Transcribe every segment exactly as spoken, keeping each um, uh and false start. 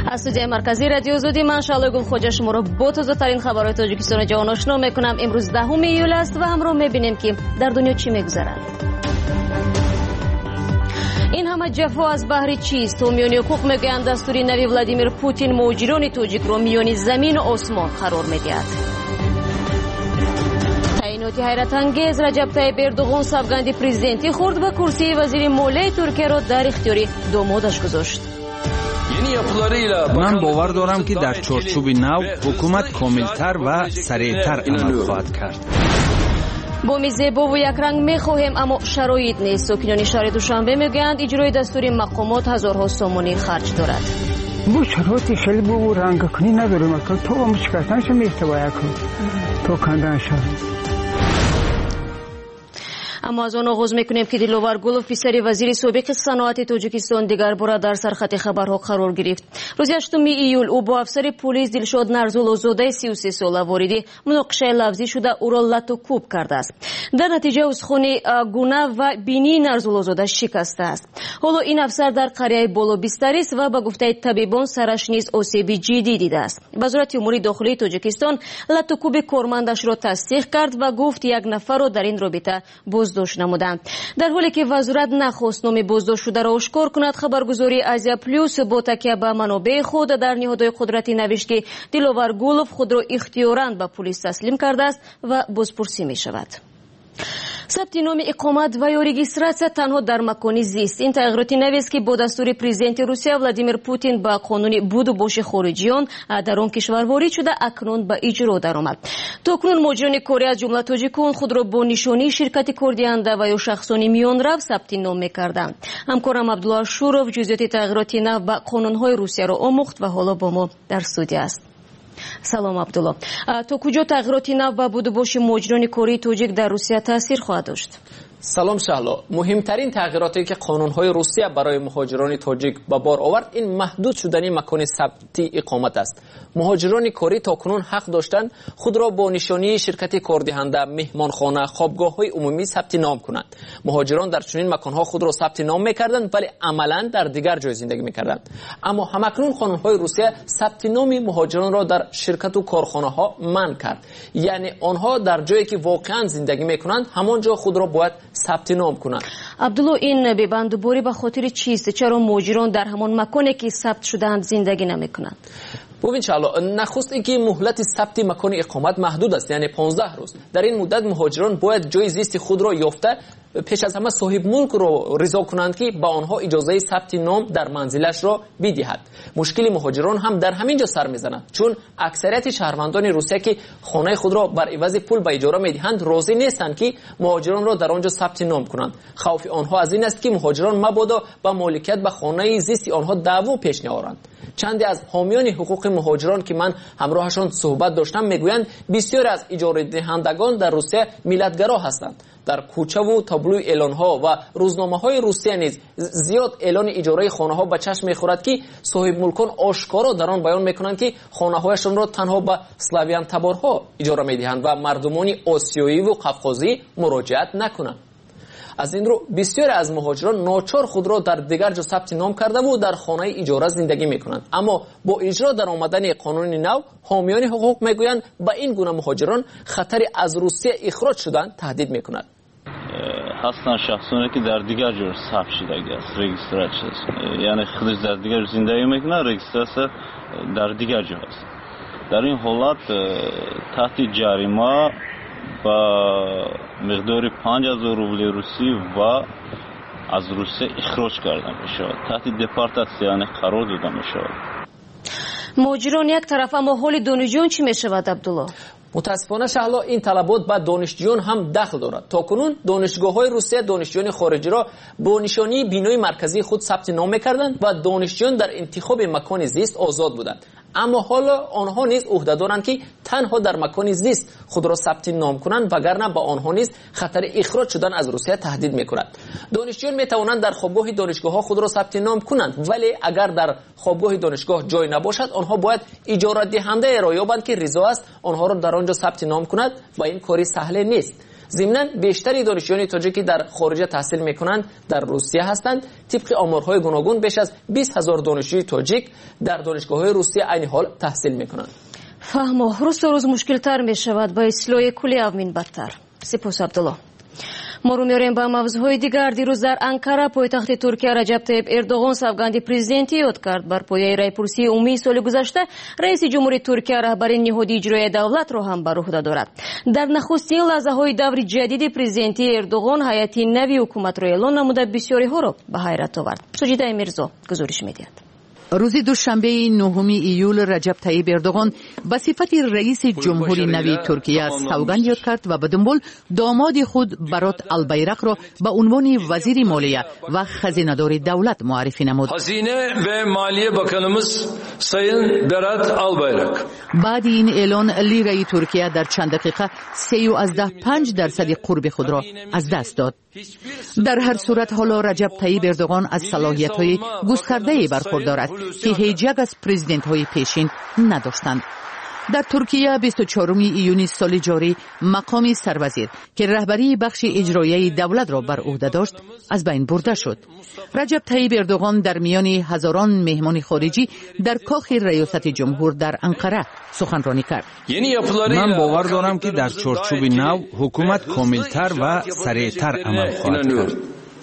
از استودیوی مرکزی رادیو زودی من شعله گل خوجه شما رو با تازه‌ترین خبرهای تاجیکستان و جهان آشنا میکنم. امروز دهم ایول است و همراه میبینیم که در دنیا چی میگذرد. این همه جفا از بهر چیست؟ حامیان حقوق میگویند دستور نوی ولادیمیر پوتین مهاجران تاجیک را میان زمین و آسمان قرار میدهد. تعیینات حیرت انگیز رجب طیب اردوغان سوگند پرزیدنتی خورد و کرسی وزیر مالیه ترکیه را در اختیار دامادش گذاشت. من باور دارم که در چارچوب نو حکومت کاملتر و سریعتر عمل خواهد کرد. با زیبا و یک رنگ میخواهیم اما شرایط نیست. ساکنان شهر دوشنبه میگویند اجرای دستور مقامات هزارها سامانی خرج دارد. ما شرایط خیلی با رنگ کنی نداریم. تو هم شکستنش میسته باید کن تو کندنش. اما از آن آغاز میکنیم که دلوار گلوف پسری وزیر سابق صنعت تاجیکستان دیگر بار در سرخط خبرها قرار گرفت. روز هشتم ایول او با افسر پلیس دلشاد نرزولزاده سی و سه ساله وارد مناقشه لفظی شده او را لط و کوب کرده است. در نتیجه استخوان گونه و بینی نرزولزاده شکسته است. حالا این افسر در قریه بالا بستری است و به گفته طبیبان سرش نیز آسیب جدی دیده است. وزارت امور داخلی تاجیکستان لط و کوب کارمندش را تصدیق کرد و گفت یک نفر را در این رابطه بازداشت نمودند. در حالی که وزارت نخواست نام بازداشت شده را آشکار کند، خبرگزاری آزیا پلیس با تکیه به منابع خود در نهادهای قدرتی نوشت که دلوار گولوف خود را اختیاراً به پلیس تسلیم کرده است و بازپرسی می شود. ثبت نام اقامت و یا رجیستراسیا تنها در مکان زیست. این تغییرات نوی است که با دستور پرزیدنت روسیه ولادیمیر پوتین با قانون بود و باش خارجیان در آن کشور وارد شده اکنون به اجرا درآمد. تاکنون مهاجران کره از جمله تاجیکان خود را با نشانی شرکت کردینده و یا شخصانی میان رو ثبت نام می‌کردند. همکارم عبدالله شورov جزئیات تغییرات نو با قانون‌های روسیه را آموخت و حالا با ما در استودیو است. سلام عبدالله، تا کجا تغییرات نو و بود و باش مهاجران کره تاجیک در روسیه تاثیر خواهد داشت؟ سلام شهلا. مهمترین تغییراتی که قانون‌های روسیه برای مهاجران تاجیک به بار آورد این محدود شدن مکان ثبت اقامت است. مهاجران کره تاکنون حق داشتند خود را با نشانی شرکت کاردهنده، مهمانخانه، خوابگاه‌های عمومی ثبت نام کنند. مهاجران در چنین مکان‌ها خود را ثبت نام می‌کردند ولی عملاً در دیگر جای زندگی می‌کردند. اما همکنون قانون‌های روسیه ثبت نام مهاجران را در شرکت و کارخانه‌ها منع کرد. یعنی آنها در جایی که واقعاً زندگی می‌کنند همانجا خود را باید ثبت نام کنند. عبدالله، این ببندوباری به خاطر چیست؟ چرا مهاجران در همان مکانی که ثبت شدند زندگی نمی‌کنند؟ ببین شهلا، نخست اینکه مهلت ثبت مکان اقامت محدود است، یعنی پانزده روز. در این مدت مهاجران باید جای زیست خود را یافته پیش از همه صاحب ملک را رضا کنند که با آنها اجازه ثبت نام در منزلش را بدهد. مشکل مهاجران هم در همین جا سر میزند، چون اکثریت شهروندان روسیه که خانه خود را بر عوض پول به اجاره میدهند راضی نیستند که مهاجران را در آنجا ثبت نام کنند. خوف آنها از این است که مهاجران مبادا با مالکیت به خانه زیست آنها دعوا پیش نیارند. چندی از حامیان حقوق مهاجران که من همراهشان صحبت داشتم میگویند بسیاری از اجاره دهندگان در روسیه ملتگرا هستند. در کوچه و تابلوی اعلان‌ها و روزنامه‌های روسیه نیز زیاد اعلان اجاره خانه‌ها به چشم می‌خورد که صاحب ملکان آشکارا در آن بیان می‌کنند که خانه‌هایشان را تنها به اسلاویان تبارها اجاره می‌دهند و مردمان آسیایی و قفقازی مراجعت نکنند. از این رو بسیاری از مهاجران ناچار خود را در دیگر جا ثبت نام کرده و در خانه اجاره زندگی میکنند. اما با اجرا در آمدن قانون نو، حامیان حقوق میگویند با این گونه مهاجران خطر از روسیه اخراج شدن تهدید میکند. هستن شخصانی که در دیگر جا ثبت شدگی است، رجیستراسیون است، یعنی خودش در دیگر زندگی میکنه، رجیستراسیون در دیگر جا است. در این حالت تحت جریمه با مقدار پنج هزار روبل روسی و از روسیه اخراج کرده میشود، تحت دپارتاسیون یعنی قرار داده میشود. مهاجران یک طرف، اما حال دانشجویان چی میشود عبدالله؟ متاسفانه شهلا این طلبات به دانشجویان هم دخل دارد. تاکنون دانشگاه‌های روسیه دانشجویان خارجی را با نشانی بینای مرکزی خود ثبت نام می‌کردند و دانشجویان در انتخاب مکان زیست آزاد بودند. اما حالا آنها نیز عهده دارند که تنها در مکان زیست خود را ثبت نام کنند، وگرنه با آنها نیز خطر اخراج شدن از روسیه تهدید می‌کند. دانشجویان می‌توانند در خوابگاه دانشگاه‌ها خود را ثبت نام کنند، ولی اگر در خوابگاه دانشگاه جای نباشد آنها باید اجاره دهنده را یابند که رضا است آنها را در آنجا ثبت نام کند و این کاری سهل نیست. ضمناً بیشتری دانشجویان تاجیکی در خارج تحصیل میکنند در روسیه هستند. طبق آمارهای گوناگون بیش از بیست هزار دانشجوی تاجیک در دانشگاه‌های روسیه عین حال تحصیل میکنند. فهم روز تا روز مشکل‌تر میشود با اصلاح کلیه امین بدتر. سپاس عبدالله. ما رو میاریم با موضوعهای دیگر. دیروز در انکره پایتخت ترکیه رجب طیب اردوغان سوگند پرزیدنتی یاد کرد. بر پایه رایپرسی عمومی سال گذشته رئیس جمهوری ترکیه رهبری نهادی اجرایی دولت را هم بر عهده دارد. در نخستین لحظه های دور جدید پرزیدنتی اردوغان هیئت نوی حکومت را اعلان نموده بسیاری ها را به حیرت آورد. سجیده میرزا گزارش می‌دهد. روز دوشنبه نهم ایول رجب طیب اردوغان به صفت رئیس جمهوری نوی ترکیه سوگند یاد کرد و به دنبال داماد خود برات البیرق را به عنوان وزیر مالیه و خزینه‌دار دولت معرفی نمود. خزینه و مالیه بکنمز سایین برات البیرق. بعد این اعلان لیره ترکیه در چند دقیقه سی و از ده پنج درصد قرب خود را از دست داد. در هر صورت حالا رجب طیب اردوغان از صلاحیت‌های گسترده‌ای برخوردار است که هیچ یک از پرزیدنت‌های پیشین نداشتند. در ترکیه بیست و چهارم ایونی سال جاری مقام سروزیر که رهبری بخش اجرایی دولت را بر عهده داشت از بین برده شد. رجب طیب اردوغان در میان هزاران مهمان خارجی در کاخ ریاست جمهور در انقره سخنرانی کرد. من باور دارم که در چارچوب نو حکومت کاملتر و سریعتر عمل خواهد کرد.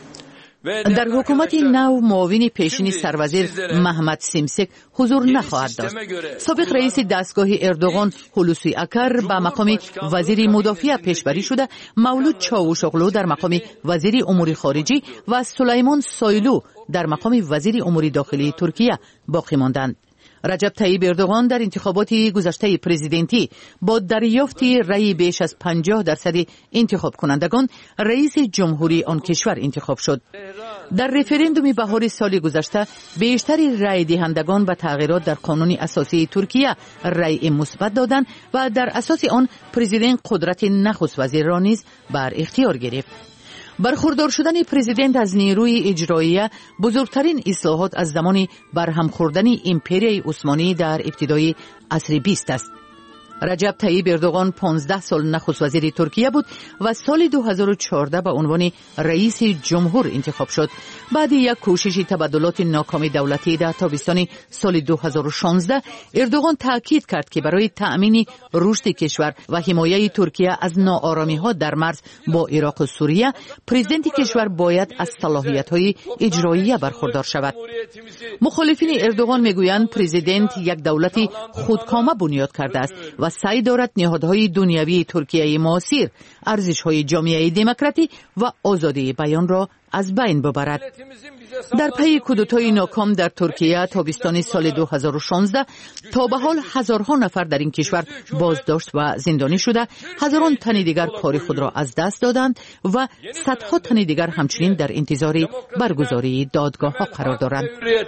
در حکومت نو معاون پیشین سروزیر محمد سیمسک حضور نخواهد داشت. سابق رئیس دستگاه اردوغان هولوسی اکر به مقام وزیر مدافع پیشبری شده، مولود چاوشوغلو در مقام وزیر امور خارجی و سلیمان سایلو در مقام وزیر امور داخلی ترکیه باقی ماندند. رجب طیب اردوغان در انتخابات گذشته پرزیدنتی با دریافت رأی بیش از پنجاه درصد انتخاب کنندگان رئیس جمهوری آن کشور انتخاب شد. در رفراندوم بهار سال گذشته بیشتر رأی دهندگان به تغییرات در قانون اساسی ترکیه رأی مثبت دادند و در اساس آن پرزیدنت قدرت نخست وزیر را نیز بر اختیار گرفت. برخوردار شدن پرزیدنت از نیروی اجرایی بزرگترین اصلاحات از زمان برهم خوردن امپریای عثمانی در ابتدای عصر بیست است. رجب طیب اردوغان پانزده سال نخست وزیر ترکیه بود و سال دو هزار و چهارده به عنوان رئیس جمهور انتخاب شد. بعد یک کوشش تبادلات ناکام دولتی در تابستان سال دو هزار و شانزده اردوغان تاکید کرد که برای تأمین رشد کشور و حمایت ترکیه از ناآرامی‌ها در مرز با عراق و سوریه پرزیدنت کشور باید از صلاحیت‌های اجرایی برخوردار شود. مخالفین اردوغان میگویند پرزیدنت یک دولت خودکامه بنیاد کرده است و سعی دارد نهادهای دنیوی ترکیه معاصر، ارزش‌های جامعه دموکراتی و آزادی بیان را از بین ببرد. در پی کودتای ناکام در ترکیه تابستان سال دو هزار و شانزده تا به حال هزارها نفر در این کشور بازداشت و زندانی شده، هزاران تن دیگر کار خود را از دست دادند و صدها تن دیگر همچنین در انتظار برگزاری دادگاه ها قرار دارند.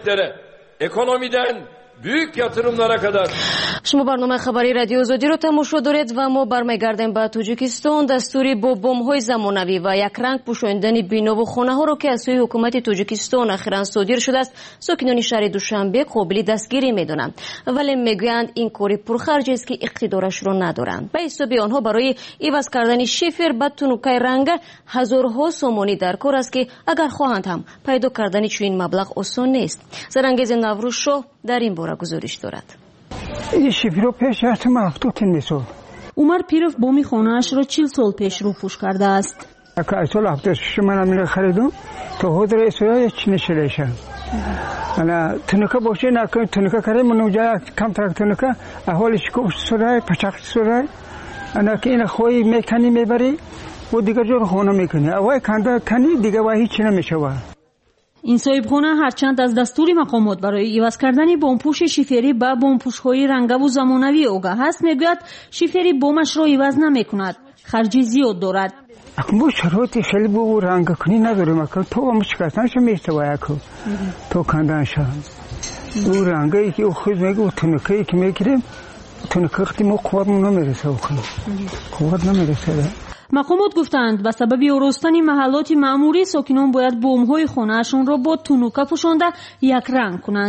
büyük yatırımlara kadar. شما برنامه خبری رادیو آزادی رو تماشا دارید و ما برمیگردیم به تاجیکستان. دستوری با بمب‌های زمانوی و یک رنگ پوشاندن بینا و خانه‌ها رو که از سوی حکومت تاجیکستان اخیراً صادر شده است، ساکنان شهر دوشنبه قابل دستگیری می‌دانند، ولی میگویند این کاری پرخرج است که اقتدارش رو ندارند. به حساب آنها برای عوض کردن شیفر به تونوکای رنگ هزارها سومانی در کار است که اگر خواهند هم پیدا کردن چنین مبلغ آسان نیست. زرانگیز نوروز شاه در این باره گزارش دارد. این شیفر رو پیش از مفتوح نیست. عمر پیروف بومی خانه‌اش را چهل سال پیش رو پوش کرده است. اگر سال هفته شش من میره خریدم تو خود را اسرائیل چینی شلیشه. انا تونکا باشه نکن تونکا کاری منو جای کم ترک تونکا احوالش کوش سرای پچاق سرای انا که این خوی میکنی میبری و دیگه جور خونه میکنی اوای کنده کنی دیگه وای هیچ نمیشه. این صاحب خانه هرچند از دستور مقامات برای عوض کردن بمبپوش شیفری به بمبپوش‌های رنگه و زمانوی آگاه است، میگوید شیفری بمش را عوض نمیکند، خرجی زیاد دارد. اما شرایط خیلی بو رنگ کنی نداره مکان تو هم شکستنش میستوای کو تو کندنش او رنگی که خود میگه تونکی که میگیریم تونکی وقتی ما قوت نمیرسه خود قوت نمیرسه. مقامات گفتند به سبب آراستن محلات معموری ساکنان باید بمب‌های خانه‌شان را با تونوکا پوشانده یک رنگ کنند.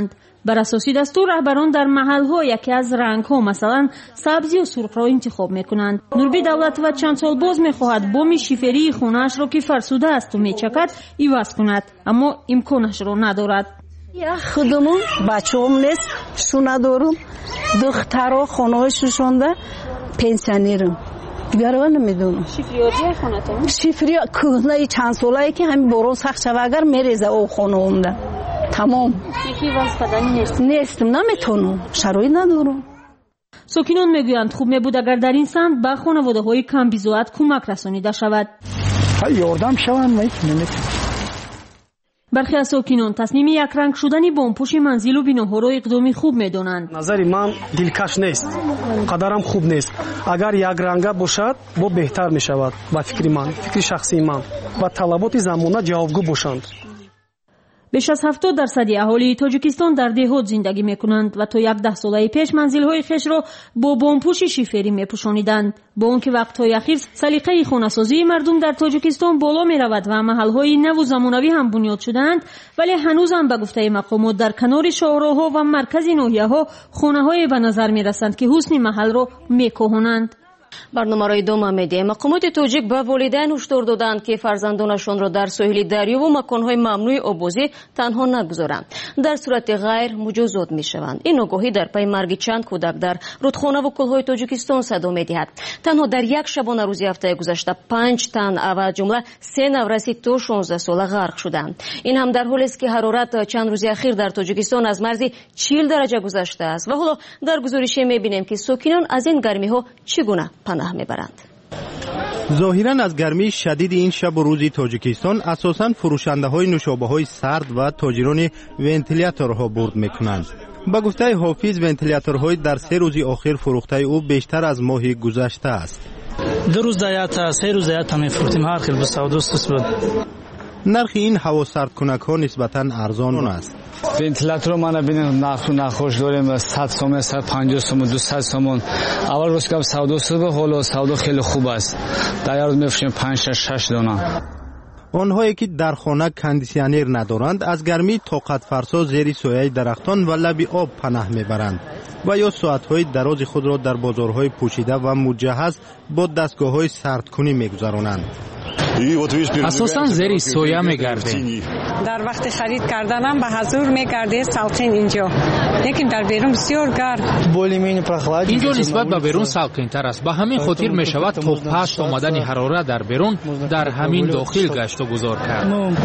بر اساس دستور رهبران در محل‌ها یکی از رنگ‌ها مثلا سبز یا سرخ را انتخاب می‌کنند. نوربی دولت و چند سال باز می‌خواهد بوم شیفری خانه‌اش را که فرسوده است و می‌چکد عوض کند، اما امکانش را ندارد. یا خودمون بچه‌ام نیست شو ندارم، دخترها خانه‌هاشون شونده پنسیونرم بیارو نمیدونم. شیفریاتی خونتون؟ شیفری کهنه چند سالایی که همین بارون سخت شود اگر میریزه او خونه اونده تمام. یکی واسه بدنی نیست. نیستم نمیتونم شرایط ندارم. ساکنان میگویند خوب میبود اگر در این سمت به خانواده‌های کم بی‌زوات کمک رسانیده شود. یاردم شوند میتونم. برخی از ساکنان تصمیم یک رنگ شدن بامپوش منزل و بیناها را اقدامی خوب میدانند. نظر من دلکش نیست، قدرم خوب نیست. اگر یک رنگ باشد با بهتر می شود. با فکر من، فکر شخصی من و طلبات زمانه جوابگو باشند. بیش از هفتاد درصد اهالی تاجیکستان در دهات زندگی میکنند و تا یک ده ساله پیش منزل‌های خیش را با بامپوش شیفری میپوشانیدند. با آنکه وقت‌های اخیر سلیقه خانه‌سازی مردم در تاجیکستان بالا میرود و محل‌های نو و زمانوی هم بنیاد شده‌اند، ولی هنوز هم به گفته مقامات در کنار شاهراه‌ها و مرکز ناحیه‌ها خانه‌های به نظر میرسند که حسن محل را میکاهانند. برنامه را ادامه می‌دهیم. مقامات تاجیک به والدین هشدار دادند که فرزندانشان را در ساحل دریا و مکان‌های ممنوع آبازی تنها نگذارند. در صورت غیر مجازات می‌شوند. این آگاهی در پی مرگ چند کودک در رودخانه و کوههای تاجیکستان صدا می‌دهد. تنها در یک شبانه روزی هفته گذشته پنج تن و جمله سه نورسی تا شانزده ساله غرق شدند. این هم در حالی است که حرارت چند روزی اخیر در تاجیکستان از مرز چهل درجه گذشته است. و حالا در گزارش می‌بینیم که ساکنان از این گرمی‌ها چگونه پناه میبرند. ظاهراً از گرمی شدید این شب و روزی تاجیکستان اساساً فروشنده های نوشابه های سرد و تاجران ونتیلاتورها برد میکنند. با گفته حافظ ونتیلاتورهای در سه روزی آخر فروخته او بیشتر از ماه گذشته است. دو روز یا سه روز یا تا میفروختیم هر خیلی بسودوست بود. نرخ این هوا سرد کنک ها نسبتاً ارزان است. ونتیلاتور ما نبینیم نرخ نخوش داریم صد سوم صد و پنجاه سوم دویست سوم. اول روز که سودا شد حالا سودا خیلی خوب است. در روز میفروشیم پنج شش دانه. آنهایی که در خانه کندیسیونر ندارند از گرمی طاقت فرسا زیر سایه درختان و لب آب پناه میبرند و یا ساعتهای دراز خود را در بازارهای پوشیده و مجهز با دستگاه‌های سردکنی میگذرانند. اساساً زیر سایه میگردیم. در وقت خرید کردنم به حضور میگرده سالقین اینجا، لیکن در بیرون بسیار گرم. اینجا نسبت به بیرون سالقین تر است. به همین خاطر می شود تا پس آمدن حرارت در بیرون در همین داخل گشت و گذار کرد.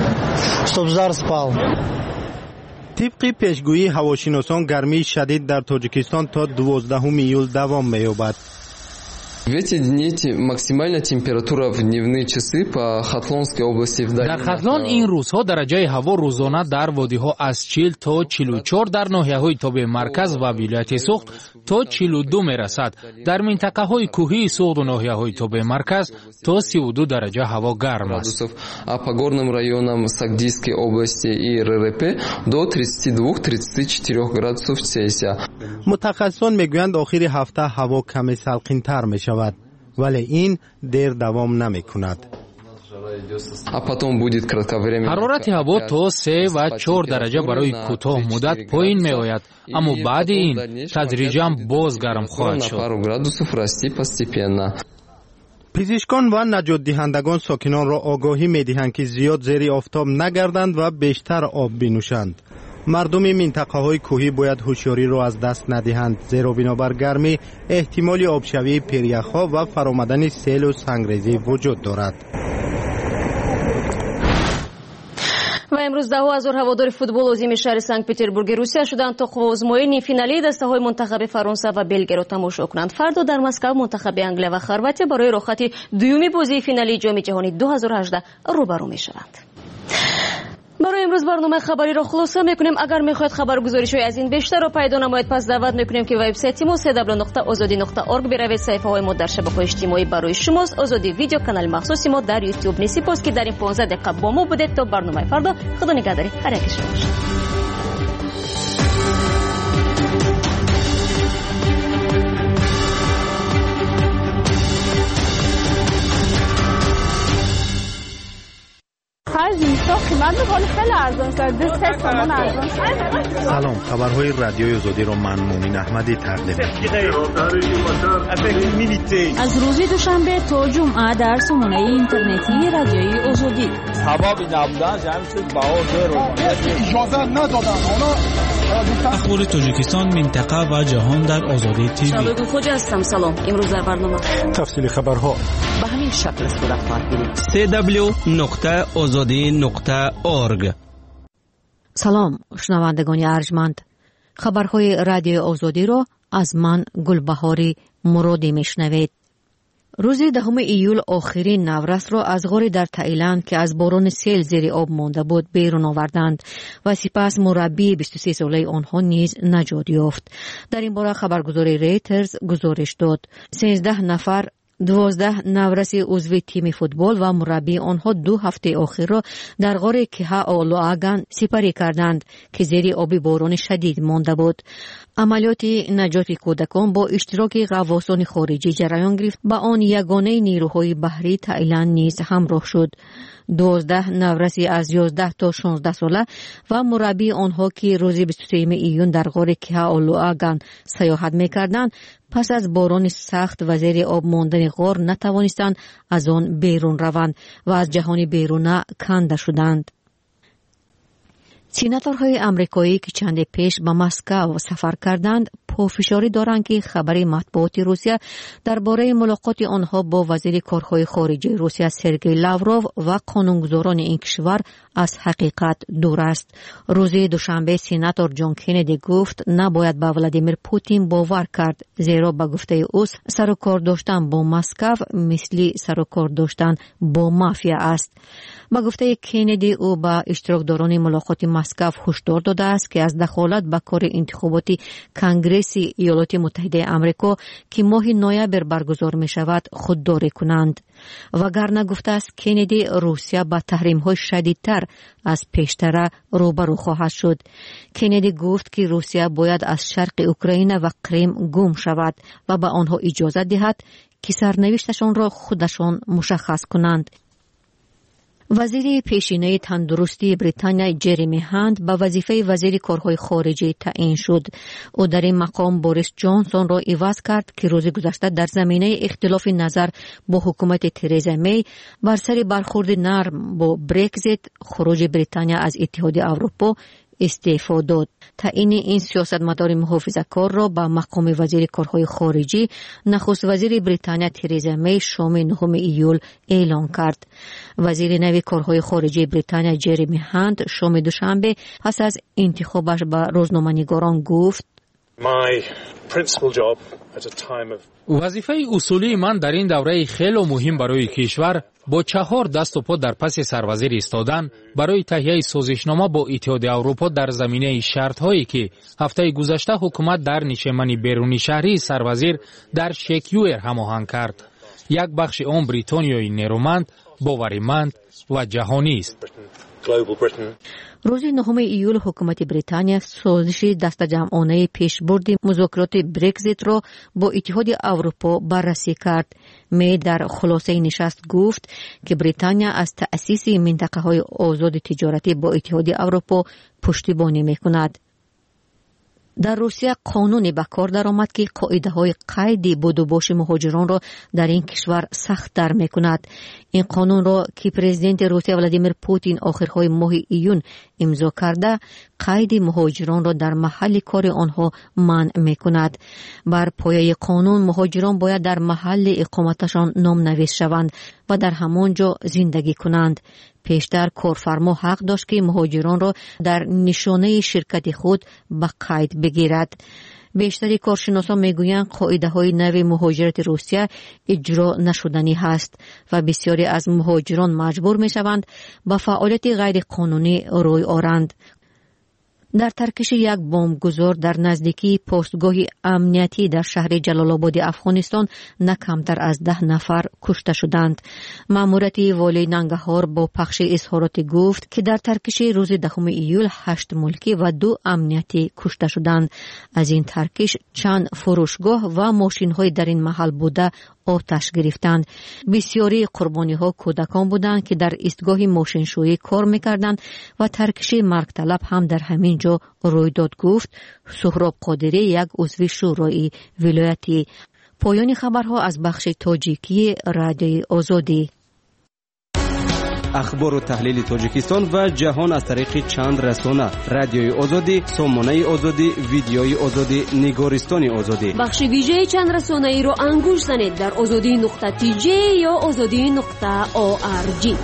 طبق پیشگویی هواشناسان گرمی شدید در تاجیکستان تا دوازدهم ایول دوام می‌یابد. В эти дни максимальная температура в дневные часы по Хатлонской области в در خطلان این روزها درجه هوا روزانه در وادی‌ها از چهل تا چهل و چهار، در ناحیه‌های تابع مرکز و ولایت سوخت تا چهل و دو میرسد. در منطقه‌های کوهی سوخت و ناحیه‌های تابع مرکز تا سی و دو درجه هوا گرم است. А по горным районам Сагдийской области и РРП до тридцати двух тридцати четырёх градусов Цельсия. متخصصان میگویند آخر هفته هوا کمی سالقین‌تر می‌شود. ولی این دیر دوام نمی کند. حرارت هوا تا سه و چهار درجه برای کوتاه مدت پایین می آید، اما بعد این تدریجاً باز گرم خواهد شد. پزشکان و نجات دهندگان ساکنان را آگاهی می دهند که زیاد زیر آفتاب نگردند و بیشتر آب بنوشند. مردم منطقه های کوهی باید هوشیاری را از دست ندهند، زیرا بنابر گرمی احتمال آبشوی پیریخ‌ها و فرآمدن سیل و سنگریزی وجود دارد. و امروز ده هزار هوادار فوتبال عظیم شهر سنت پترزبورگ روسیه شدند تا آزمایش فینالی دسته‌های منتخب فرانسه و بلژیک را تماشا کنند. فردا در مسکو منتخب انگلیس و خرواتیا برای رخصت دومی بازی فینالی جام جهانی دو هزار و هجده روبرو می‌شوند. برای امروز برنامه خبری را خلاصه میکنیم. اگر میخواید خبرگزاری‌های از این بیشتر را پیدا نمایید، پس دعوت میکنیم که وبسایت ما سه دبلیو نقطه آزادی نقطه اورگ بروید. صفحه های ما در شبکه‌های اجتماعی برای شماست. آزادی ویدیو کانال مخصوص ما در یوتیوب نیست. پس که در این پانزده دقیقه با ما بودید تا برنامه فردا. خدا نگهداری هر یک شما. Каждый листок قیمت میکنه خیلی ارزان شده سه تومن ارزان. سلام، خبرهای رادیوی آزادی رو من مومین احمدی تقدیم می‌کنم. از روز دوشنبه تا جمعه در سامانه اینترنتی رادیوی آزادی. حبابی نبودن جمعیت باور اجازه ندادن. اخبار تاجیکستان، منطقه و جهان در آزادی تیوی. شبگو خوج هستم. سلام. امروز در برنامه تفصیل خبرها به همین شکل صورت خواهد گرفت. سی دبلیو نقطه آزادی نقطه اورگ. سلام شنوندگان ارجمند، خبرهای رادیو آزادی را از من گلبهاری مرادی میشنوید. روز دهم ایول آخرین نورس را از غاری در تایلند که از باران سیل زیر آب مانده بود بیرون آوردند و سپس مربی بیست و سه ساله آنها نیز نجات یافت. در این باره خبرگزاری ریترز گزارش داد سیزده نفر دوازده نورس عضو تیم فوتبال و مربی آنها دو هفته آخر را در غار کیها اولوآگان سپری کردند که زیر آب باران شدید مانده بود. عملیات نجات کودکان با اشتراک غواصان خارجی جریان گرفت. با آن یگانه نیروهای بحری تایلند نیز همراه شد. دوازده نورسی از یازده تا شانزده ساله و مربی آنها که روز بیست و سه ایون در غار کیها اولوآگان سیاحت می‌کردند پس از باران سخت و زیر آب ماندن غار نتوانستند از آن بیرون روند و از جهان بیرون کنده شدند. سیناتورهای امریکایی که چند پیش به مسکو سفر کردند پافشاری دارند که خبر مطبوعات روسیه درباره ملاقات آنها با وزیر کارهای خارجه روسیه سرگئی لاوروف و قانونگذاران این کشور از حقیقت دور است. روز دوشنبه سیناتور جان کندی گفت نباید به ولادیمیر پوتین باور کرد، زیرا به گفته او سر و کار داشتن با مسکو مثل سر و کار داشتن با مافیا است. با گفته کندی او با اشتراکداران ملاقات مسکو هشدار داده است که از دخالت به کار انتخاباتی کنگره ایالات متحده آمریکا که ماه نوامبر برگزار می شود خودداری کنند. وگرنه گفته است کندی روسیه با تحریم های شدیدتر از پیشتر روبرو خواهد شد. کندی گفت که روسیه باید از شرق اوکراین و کریم گم شود و به آنها اجازه دهد که سرنوشتشان را خودشان مشخص کنند. وزیر پیشینه تندرستی بریتانیا جریمی هاند به وظیفه وزیر کارهای خارجه تعیین شد. او در این مقام بوریس جانسون را عوض کرد که روز گذشته در زمینه اختلاف نظر با حکومت ترزا می بر سر برخورد نرم با برگزیت خروج بریتانیا از اتحاد اروپا استعفا داد. تعیین این سیاستمدار محافظه‌کار را به مقام وزیر کارهای خارجی نخست وزیر بریتانیا ترزا می شام نهم ایول اعلان کرد. وزیر نو کارهای خارجی بریتانیا جریمی هاند شام دوشنبه پس از انتخابش به روزنامه‌نگاران گفت My principal job at a time of وظیفه اصولی من در این دوره خیلی مهم برای کشور با چهار دست و پا در پس سروزیر ایستادن برای تهیه سازشنامه با اتحاد اروپا در زمینه شرط‌هایی که هفته گذشته حکومت در نشیمن بیرونی شهری سروزیر در شکیویر هماهنگ کرد. یک بخش آن بریتانیای نیرومند، باوریمند و جهانی است. روز نهم ایول حکومت بریتانیا سازش دست جمعانه پیشبرد مذاکرات برگزیت را با اتحاد اروپا بررسی کرد. می در خلاصه نشست گفت که بریتانیا از تأسیس منطقه های آزاد تجارتی با اتحاد اروپا پشتیبانی می کند. در روسیه قانونی به کار درآمد که قاعده های قید بود و باش مهاجران را در این کشور سخت تر می کند. این قانون را که پرزیدنت روسیه ولادیمیر پوتین آخرهای ماه ایون امضا کرده قید مهاجران را در محل کار آنها منع می کند. بر پایه قانون مهاجران باید در محل اقامتشان نامنویس شوند و در همانجا زندگی کنند. پیشتر کارفرما حق داشت که مهاجران را در نشانه شرکت خود به قید بگیرد. بیشتری کارشناسان میگویند قاعده های نو مهاجرت روسیه اجرا نشدنی هست و بسیاری از مهاجران مجبور می شوند به فعالیت غیر قانونی روی آورند. در ترکش یک بمبگذار در نزدیکی پستگاه امنیتی در شهر جلال آباد افغانستان نه کمتر از ده نفر کشته شدند. ماموریت والی ننگرهار با پخش اظهارات گفت که در ترکش روز دهم ایول هشت ملکی و دو امنیتی کشته شدند. از این ترکش چند فروشگاه و ماشین های در این محل بوده آتش گرفتند. بسیاری قربانی ها کودکان بودند که در ایستگاه ماشینشویی کار میکردند و ترکشی مرگ طلب هم در همین جا روی داد، گفت سهراب قادری، یک عضو شورای ولایتی. پایان خبرها از بخش تاجیکی رادیوی آزادی. اخبار و تحلیل تاجیکستان و جهان از طریق چند رسانه: رادیوی آزادی، سامانه آزادی، ویدیوی آزادی، نگارستان آزادی. بخش ویژه چند رسانه ای رو انگوش زنید در آزادی نقطه تی جی یا آزادی نقطه او آر جی.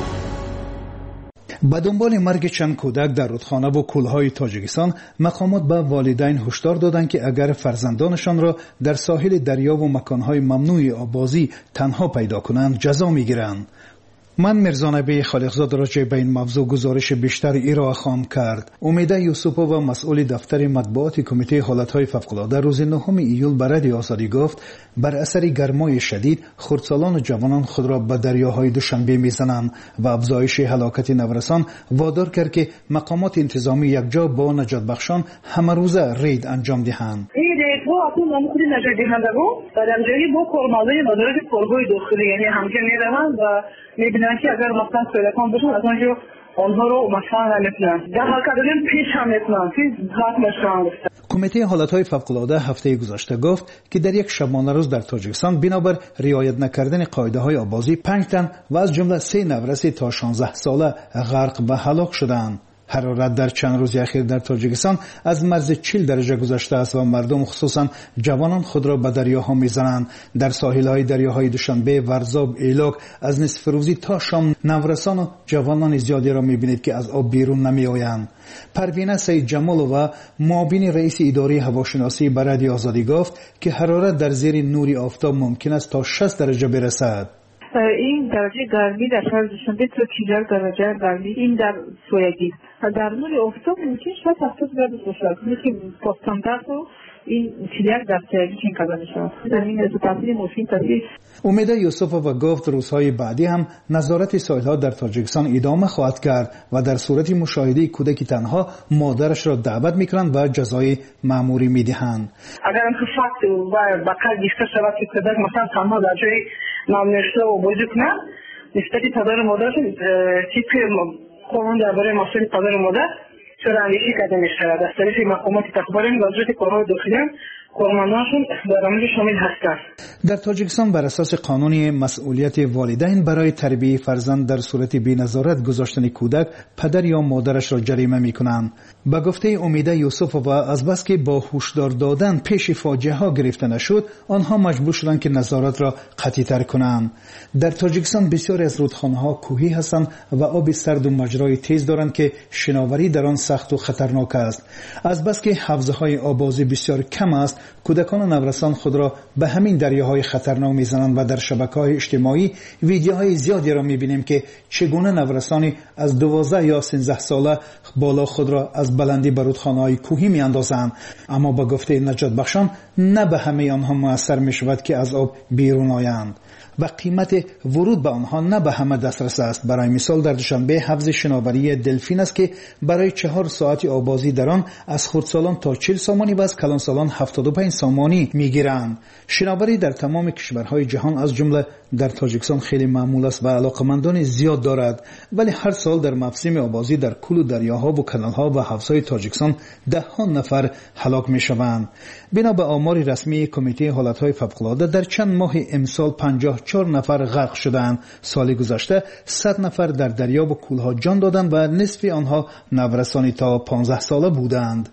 با دنبال مرگ چند کودک در رودخانه و کولهای تاجیکستان، مقامات به والدین هشدار دادند که اگر فرزندانشان را در ساحل دریا و مکانهای ممنوع آبازی تنها پیدا کنند جزا میگیرند. من مرزانبی خالقزاد راجع به این موضوع گزارش بیشتر ای را خواهم کرد. امیده یوسفووا، مسئول دفتر مطبوعات کمیته حالتهای فوق‌العاده، روز نهم ایول به رادیو آزادی گفت بر اثر گرمای شدید خردسالان و جوانان خود را به دریاهای دوشنبه میزنند و افزایش هلاکت نورسان وادار کرد که مقامات انتظامی یکجا با نجات بخشان همه روزه رید انجام دهند. با اون ممکن نجات دهنده بود و در جایی با کارمزای مدارج کارگاه داخلی، یعنی همجا میروند و میبینند که اگر مثلا کودکان باشن از آنجا آنها رو مثلا نمیتونن در حال کردن پیش هم میتونن پیش ذات مشکل گفته. کمیته حالتهای فوق‌العاده هفته گذشته گفت که در یک شبانه روز در تاجیکستان بنابر رعایت نکردن قاعده های آبازی پنج تن و از جمله سه نورس تا شانزده ساله غرق و هلاک شدند. حرارت در چند روز اخیر در تاجیکستان از مرز چهل درجه گذشته است و مردم خصوصا جوانان خود را به دریاها میزنند. در ساحل‌های دریاهای دوشنبه، ورزاب، ایلاک از نصف روزی تا شام نورسان و جوانان زیادی را میبینید که از آب بیرون نمیآیند. پروینه سید جمالووا، معاون رئیس اداره هواشناسی به رادیو آزادی گفت که حرارت در زیر نور آفتاب ممکن است تا شصت درجه برسد. این درجه گرمی در شهر دوشنبه تا چهل درجه گرمی این در سویگی در نور آفتاب ممکن شاید هفتاد درجه باشد، مثل پاستاندرد و این چهل درجه چین کده میشود. در این از تاثیر مفید تاثیر. امیده یوسفووا گفت روزهای بعدی هم نظارت ساحل‌ها در تاجیکستان ادامه خواهد کرد و در صورت مشاهده کودکی تنها مادرش را دعوت میکنند و جزای مأموری میدهند. اگر هم که فقط و بقیه دیسکس شود که کودک مثلا تنها در جای ممنوعشته و بازی کنند، نسبتی پدر و مادر تیپ قانون درباره مسائل پدر و مادر چرا اندیشی کرده میشود. از طریق مقامات تخباری وزارت کارهای داخلی کارمندانشون در عمل شامل هستند. در تاجیکستان بر اساس قانون مسئولیت والدین برای تربیت فرزند در صورت بی‌نظارت گذاشتن کودک، پدر یا مادرش را جریمه می‌کنند. به گفته امیده یوسفووا، از بس که با هشدار دادن پیش فاجعه ها گرفته نشد، آنها مجبور شدند که نظارت را قطعی‌تر کنند. در تاجیکستان بسیاری از رودخانه‌ها کوهی هستند و آب سرد و مجرای تیز دارند که شناوری در آن سخت و خطرناک است. از بس که حوضه‌های آبازی بسیار کم است، کودکان و نورسان خود را به همین دریاهای خطرناک میزنند و در شبکه‌های اجتماعی ویدیوهای زیادی را میبینیم که چگونه نورسانی از دوازده یا سیزده ساله بالا خود را از بلندی به رودخانه‌های کوهی میاندازند، اما با گفته نجات بخشان نه به همه آنها میسر میشود که از آب بیرون آیند و قیمت ورود به آنها نه به همه دسترس است. برای مثال در دوشنبه حوض شناوری دلفین است که برای چهار ساعتی آبازی در آن از خردسالان تا چهل سامانی و از کلانسالان هفتاد و پنج سامانی میگیرند. شناوری در تمام کشورهای جهان از جمله در تاجیکستان خیلی معمول است و علاقمندان زیاد دارد، ولی هر سال در موسم آبازی در کل دریاها و کانالها و حوضهای تاجیکستان ده ها نفر هلاک میشوند. بنا به آمار رسمی کمیته حالتهای فوق‌العاده در چند ماه امسال پنجاه و چهار نفر غرق شدند. سال گذشته صد نفر در دریا و کولها جان دادند و نصف آنها نورسانی تا پانزده ساله بودند.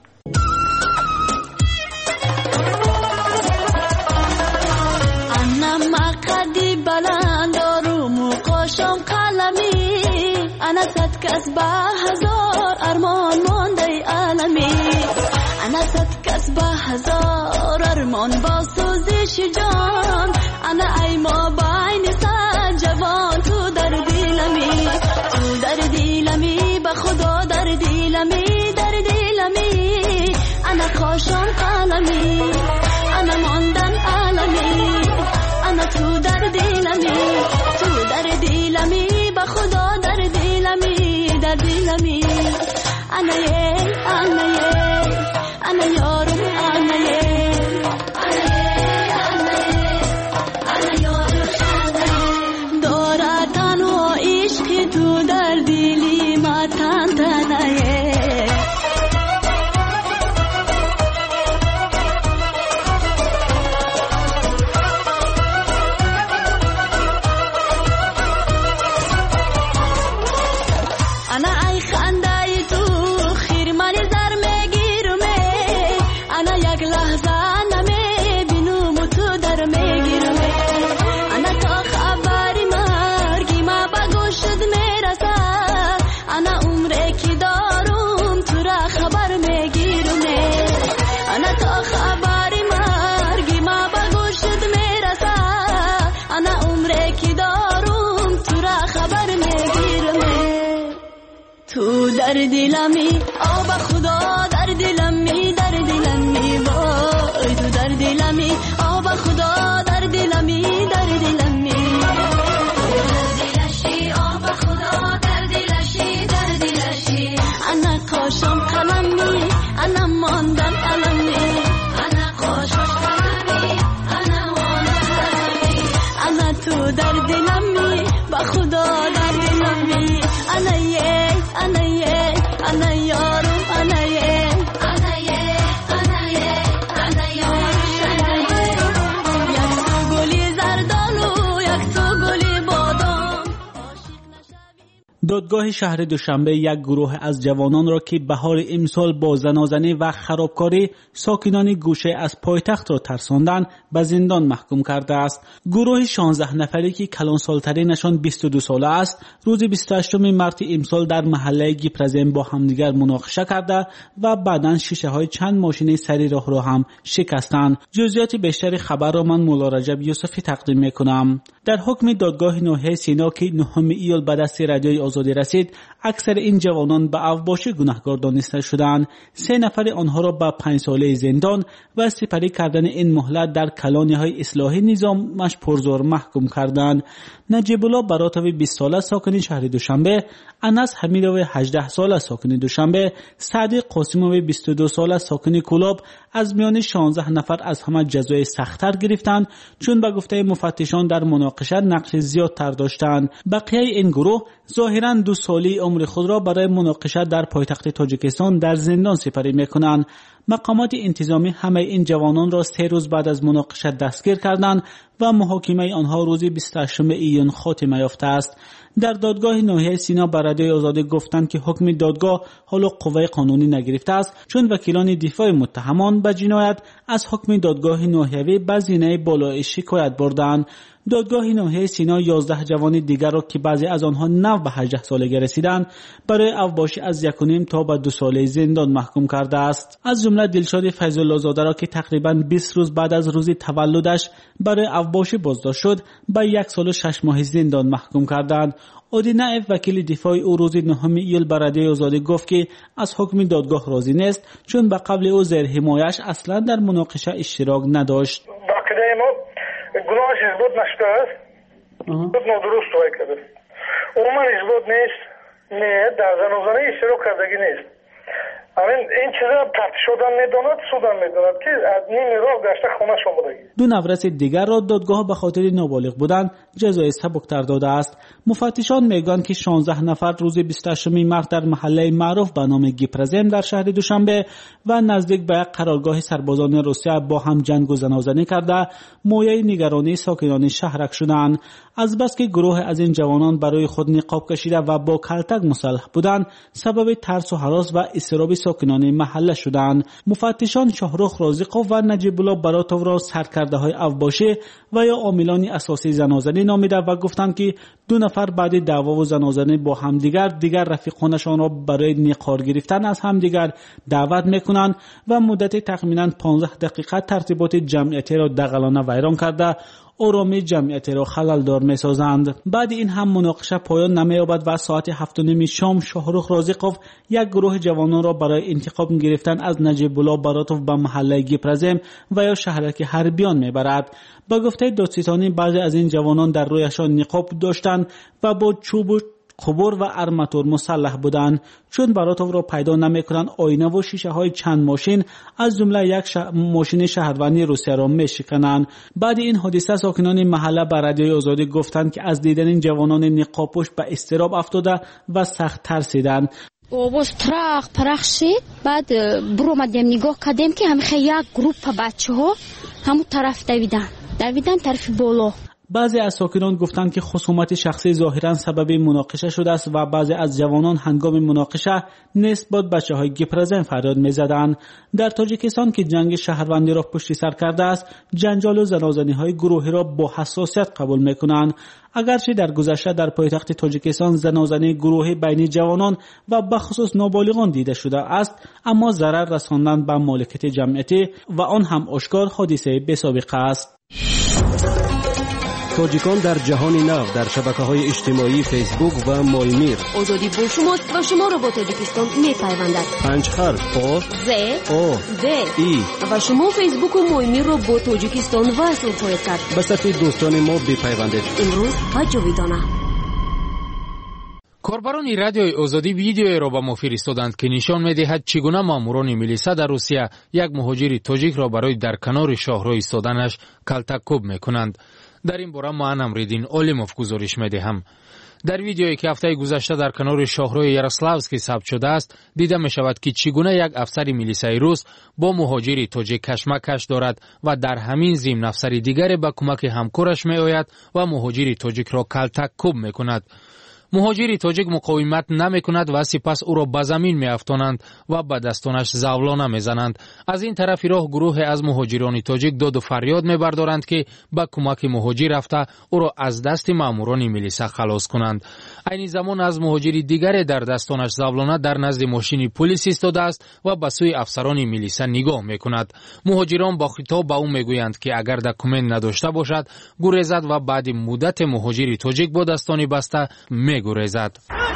أنا صد كسبة هزار أرمان موندي عالمي أنا صد كسبة هزار أرمان باسوزش جان أنا أي ما بعين صد جوان تو در دلمي تو در دلمي بخدا در دلمي در دلمي أنا خاشم قلمي أنا ماندن عالمي أنا تو در دلمي تو در دلمي بخدا در دلمي در دلمي أنا يه أنا يه أنا يارم أنا يه أنا يه أنا يه أنا یک لحظه نمیبینم و تو در میگیرم انا تا خبری مرگی ما با گوشت میرسه انا عمره که دارم تو را خبر میگیرم انا تا خبری مرگی ما با گوشت میرسه انا عمره که دارم تو را خبر میگیرم تو در دلمی آب خدا در دلمی در دلمی وای تو در دلمی آب خدا در دلمی در دلمی دلشی آب خدا در دلشی در دلشی انا کاشم قلمی انا ماندم قلمی انا کاشم قلمی انا ماندم قلمی انا تو در دلمی با خدا در دلمی انا یه انا یه انا یارم انا یه انا یه انا یه انا یارم انا یه یک تو گلی زردالو یک تو گلی بادام. دادگاه شهر دوشنبه یک گروه از جوانان را که بهار امسال با زنازنی و خرابکاری ساکنان گوشه از پایتخت را ترساندند به زندان محکوم کرده است. گروه شانزده نفری که کلان سالترینشان بیست و دو ساله است روز بیست و هشتم مارس امسال در محله گیپرزم با همدیگر مناقشه کرده و بعداً شیشه های چند ماشین سری راه را هم شکستند. جزئیات بیشتر خبر را من مولا رجب یوسفی تقدیم میکنم. در حکم دادگاه ناحیه سینا که نهم ایول به دست رادیوی آزادی رسید، اکثر این جوانان به اوباشی گناهکار دانسته شدند. سه نفر آنها را به پنج ساله زندان و سپری کردن این مهلت در کلانی‌های اصلاحی نظامش پرزور محکوم کردند. نجیب الله براتوی بیست ساله ساکن شهر دوشنبه، انس حمیدوی هجده ساله ساکن دوشنبه، صادق قاسموی بیست و دو ساله ساکن کلاب از میان شانزده نفر از همه جزای سخت‌تر گرفتند، چون به گفته مفتشان در مناقشه نقش زیادتر داشتند. بقیه این گروه ظاهراً دو سالی عمر خود را برای مناقشه در پایتخت تاجیکستان در زندان سپری می‌کنند. مقامات انتظامی همه این جوانان را سه روز بعد از مناقشه دستگیر کردند و محاکمه آنها روز بیست و هشتم ایون خاتمه یافته است. در دادگاه ناحیه سینا به رادیوی آزادی گفتند که حکم دادگاه حالا قوه قانونی نگرفته است، چون وکیلان دفاع متهمان به جنایت از حکم دادگاه ناحیوی به زینه بالای شکایت بردند. دادگاه ناحیه سینا یازده جوان دیگر را که بعضی از آنها نو به هجده سالگی رسیدند برای اوباشی از یک و نیم تا به دو ساله زندان محکوم کرده است. از جمله دلشاد فیض‌الله زاده را که تقریباً بیست روز بعد از روز تولدش برای اوباشی بازداشت شد به یک سال و شش ماه زندان محکوم کردند. عادی نائب وکیل دفاع او روز نهم ایول به رادیوی آزادی گفت که از حکم دادگاه راضی نیست، چون به قبل او زیر حمایه‌اش اصلا در مناقشه اشتراک نداشت. گناهش اثبات نشده است. اثبات نادرست وای کرده. عموما اثبات نیست. نه در زنازنه اشتراک کردگی نیست. همین این چیزا تفتیش شدن میداند، سودن میداند که از نیم راه گشته خونه شمردگی. دو نورس دیگر را دادگاه به خاطر نابالغ بودن جزای سبکتر داده است. مفتشان میگویند که شانزده نفر روز بیست و هشتم مارس در محله معروف به نام گیپرزم در شهر دوشنبه و نزدیک به قرارگاه سربازان روسیه با هم جنگ و زنازنی کرده مویه نگرانی ساکنان شهرک شدند. از بس که گروه از این جوانان برای خود نقاب کشیده و با کلتک مسلح بودند، سبب ترس و هراس و اضطراب ساکنان محله شدند. مفتشان شاهرخ رازقوف و نجیب الله براتوف را سرکرده‌های اوباشی و یا عاملان اساسی زنازنی نامیده و گفتند که دو نفر بعد دعوا و زنازنی با همدیگر دیگر رفیقانشان را برای نقار گرفتن از همدیگر دعوت میکنند و مدت تقریباً پانزده دقیقه ترتیبات جمعیتی را دغلانه ویران کرده آرامی جمعیتی را خلل‌دار می‌سازند. بعد این هم مناقشه پایان نمی‌یابد و ساعت هفت و نیم شام شاهرخ رازقوف یک گروه جوانان را برای انتخاب گرفتن از نجیب الله براتوف به محله گیپرزم و یا شهرک حربیان می‌برد. با گفته دادستانی بعضی از این جوانان در رویشان نقاب داشتند و با چوب قبور و ارماتور مسلح بودند. چون براتوف را پیدا نمی‌کنند آینه و شیشه های چند ماشین از جمله یک ش... ماشین شهروندی روسیه را می‌شکنند. بعد این حادثه ساکنان محله به رادیوی آزادی گفتند که از دیدن این جوانان نقابپوش به اضطراب افتاده و سخت ترسیدند. آواز ترق پرخ شد. بعد برآمدیم نگاه کردیم که همه یک گروه بچه‌ها همون طرف دویدن دویدن طرف بالا. بعضی از ساکنان گفتند که خصومت شخصی ظاهرا سبب مناقشه شده است و بعضی از جوانان هنگام مناقشه نسبت بچه‌های گپرزن فریاد می‌زدند. در تاجیکستان که جنگ شهروندی را پشت سر کرده است، جنجال و زنازانی‌های گروهی را با حساسیت قبول می‌کنند. اگرچه در گذشته در پایتخت تاجیکستان زنازانی گروهی بین جوانان و بخصوص نابالغان دیده شده است، اما ضرر رساندن به مالکیت جمعیتی و آن هم آشکار حادثه بی‌سابقه است. تاجیکان در جهان نو در شبکه‌های اجتماعی فیسبوک و مایمیر. آزادی با شماست و شما را با تاجیکستان می‌پیوندد. پنج حرف آ ز او د ای و شما فیسبوک و مایمیر را با تاجیکستان وصل خواهید کرد. به صفحه دوستان ما بپیوندید. امروز و جاویدانه. کاربران رادیوی آزادی ویدیویی را به ما فرستادند که نشان می‌دهد چگونه ماموران میلیسا در روسیه یک مهاجر تاجیک را برای در کنار شاهرو ایستادنش کلتکوب می‌کنند. در این باره ما انامریدین اولیموف گزارش می‌دهم. در ویدیویی که هفته گذشته در کنار شاهروی یاروسلاوسکی ثبت شده است، دیده می‌شود که چگونه یک افسر میلیسای روس با مهاجری تاجیک کشمکش دارد و در همین ضمن افسر دیگری به کمک همکارش می‌آید و مهاجری تاجیک را کلتکوب می‌کند. مهاجری تاجیک مقاومت نمی کند و سپس او را به زمین می افتانند و به دستانش زولانه می زنند. از این طرف راه گروه از مهاجران تاجیک داد و فریاد می بردارند که به کمک مهاجر رفته او را از دست ماموران میلیسا خلاص کنند. این زمان از مهاجری دیگر در دستانش زولانه در نزد ماشین پلیس ایستاده است و به سوی افسران میلیسا نگاه می کند. مهاجران با خطاب به او می گویند که اگر دکومنت نداشته باشد گریزد و بعد مدت مهاجری تاجیک با دستان بسته می گریزد.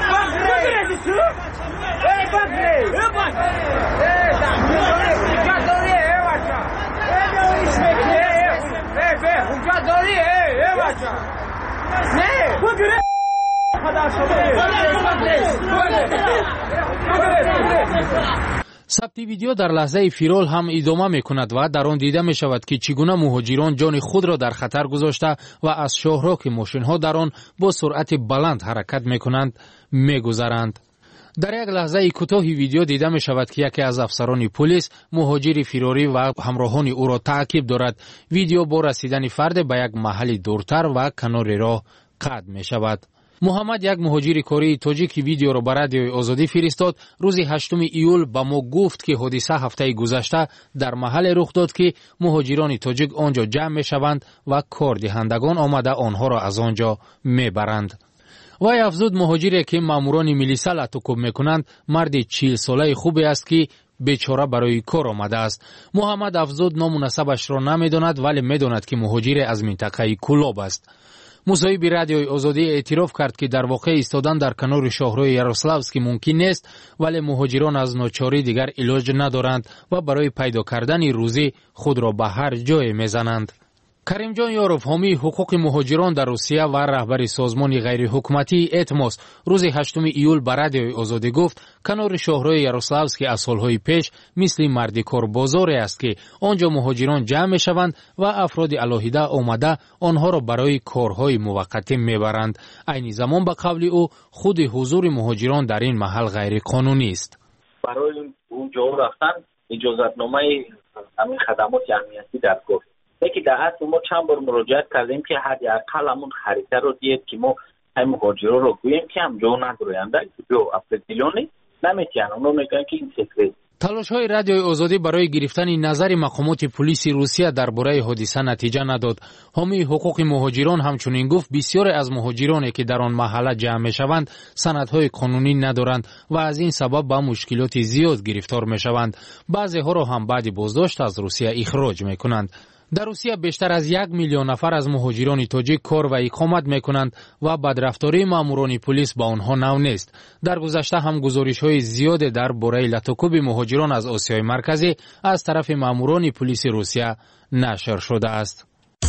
ثبت ویدیو در لحظه فیرال هم ادامه می کند و در آن دیده می شود که چگونه مهاجران جان خود را در خطر گذاشته و از شاهراه که ماشین ها در آن با سرعت بلند حرکت می کنند می گذرند. در یک لحظه کوتاهی ویدیو دیده می شود که یکی از افسران پلیس مهاجر فراری و همراهان او را تعقیب دارد. ویدیو با رسیدن فرد به یک محل دورتر و کنار راه قطع می شود. محمد یک مهاجر کاری تاجیک ویدیو را به رادیوی آزادی فرستاد. روز هشتم ایول به ما گفت که حادثه هفته گذشته در محل رخ داد که مهاجران تاجیک آنجا جمع می شوند و کار دهندگان آمده آنها را از آنجا می برند. وی افزود مهاجری که ماموران میلیسا لطوکوب می کنند مرد چهل ساله خوبی است که بیچاره برای کار آمده است. محمد افزود نام و نسبش را نمی داند ولی می داند که مهاجر از منطقه کولاب است. مصاحب رادیوی آزادی اعتراف کرد که در واقع ایستادن در کنار شاهروی یاروسلاوسکی ممکن نیست ولی مهاجران از ناچاری دیگر علاج ندارند و برای پیدا کردن روزی خود را به هر جای میزنند. کریم جان یاروف حامی حقوق مهاجران در روسیه و رهبر سازمان غیر حکومتی اتموس روز هشتم ایول به رادیوی آزادی گفت کنار شاهروی یاروسلاوسکی از سالهای پیش مثل مردی کار بازاری است که آنجا مهاجران جمع می شوند و افراد علاهیده آمده آنها را برای کارهای موقتی میبرند. عین زمان به قول او خود حضور مهاجران در این محل غیر قانونی است. برای اونجا رفتن اجازه‌نامه همین خدمات امنیتی در گفت یکی در اصل ما چند بار مراجعت کردیم که حداقل همون خریطه رو دید که ما هم مهاجران رو گوییم که هم جا ندارند جو افرادیلونی نمیتونن اونو میگن که این سکرت. تلاش های رادیوی آزادی برای گرفتن نظر مقامات پلیس روسیه درباره حادثه نتیجه نداد. حامی حقوق مهاجران همچنین گفت بسیاری از مهاجرانی که در آن محله جمع میشوند سندهای قانونی ندارند و از این سبب با مشکلات زیاد گرفتار میشوند. بعضی ها را هم بعد بازداشت از روسیه اخراج میکنند. در روسیه بیشتر از یک میلیون نفر از مهاجران تاجیک کار و اقامت میکنند و بدرفتاری ماموران پلیس با آنها نو نیست. در گذشته هم گزارش‌های زیاد درباره لطوکوب مهاجران از آسیای مرکزی از طرف ماموران پلیس روسیه نشر شده است.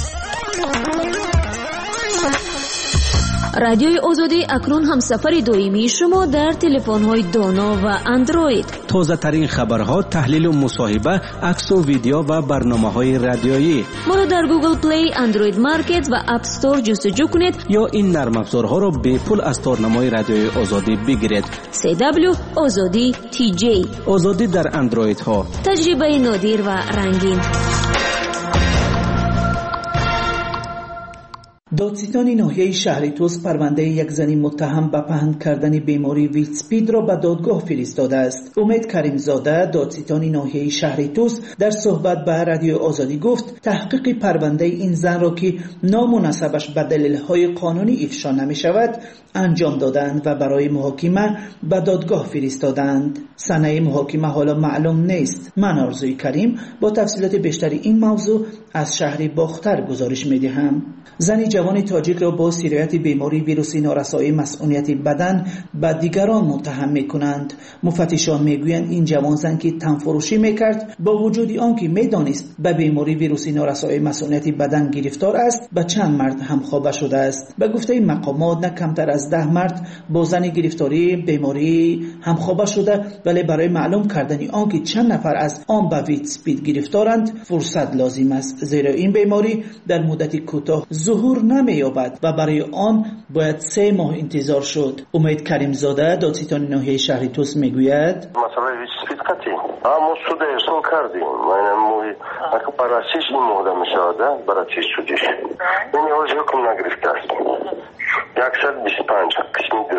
رادیوی آزادی اکنون هم سفر دائمی شما در تلفن‌های دانا و اندروید. تازه ترین خبرها، تحلیل و مصاحبه، عکس و ویدیو و برنامه‌های رادیویی. ما را در گوگل پلی، اندروید مارکت و اپ استور جستجو کنید یا این نرم افزارها را به پول از تارنمای رادیوی آزادی بگیرید. سی دبلیو آزادی تی جی. آزادی در اندروید ها. تجربه نادر و رنگین. دادستان ناحیه شهر توس پرونده یک زن متهم به پهن کردن بیماری ویتسپید را به دادگاه فرستاده است. امید کریمزاده دادستان ناحیه شهر توس در صحبت به رادیو آزادی گفت تحقیق پرونده این زن را که نام و نسبش به دلیل‌های قانونی افشا نمی شود انجام دادند و برای محاکمه به دادگاه فرستادند. سنه محاکمه حالا معلوم نیست. من آرزوی کریم با تفصیلات بیشتر این موضوع از شهر باختر گزارش می دهم. زن جوان تاجیک را با سیریت بیماری ویروسی نارسایی مسئولیت بدن به دیگران متهم می کنند. مفتشان می گویند این جوان زن که تنفروشی می کرد با وجود آنکه می دانست به بیماری ویروسی نارسایی مسئولیت بدن گرفتار است به چند مرد همخوابه شده است. به گفته مقامات نه کمتر از ده مرد با زن گرفتاری بیماری همخوابه شده، ولی برای معلوم کردن آنکه چند نفر از آن به ویتسپید گرفتارند فرصت لازم است، زیرا این بیماری در مدت کوتاه ظهور نمی‌یابد و برای آن باید سه ماه انتظار شد. امید کریمزاده دادستان ناحیه شهر توس میگوید مسئله ویتسپید قطعی اما سود ارسال کردیم من موی اگه برای چیش این مهده میشاده برای چیش سودش این یوز حکم نگرفته است یکصد و بیست و پنج قسمی دو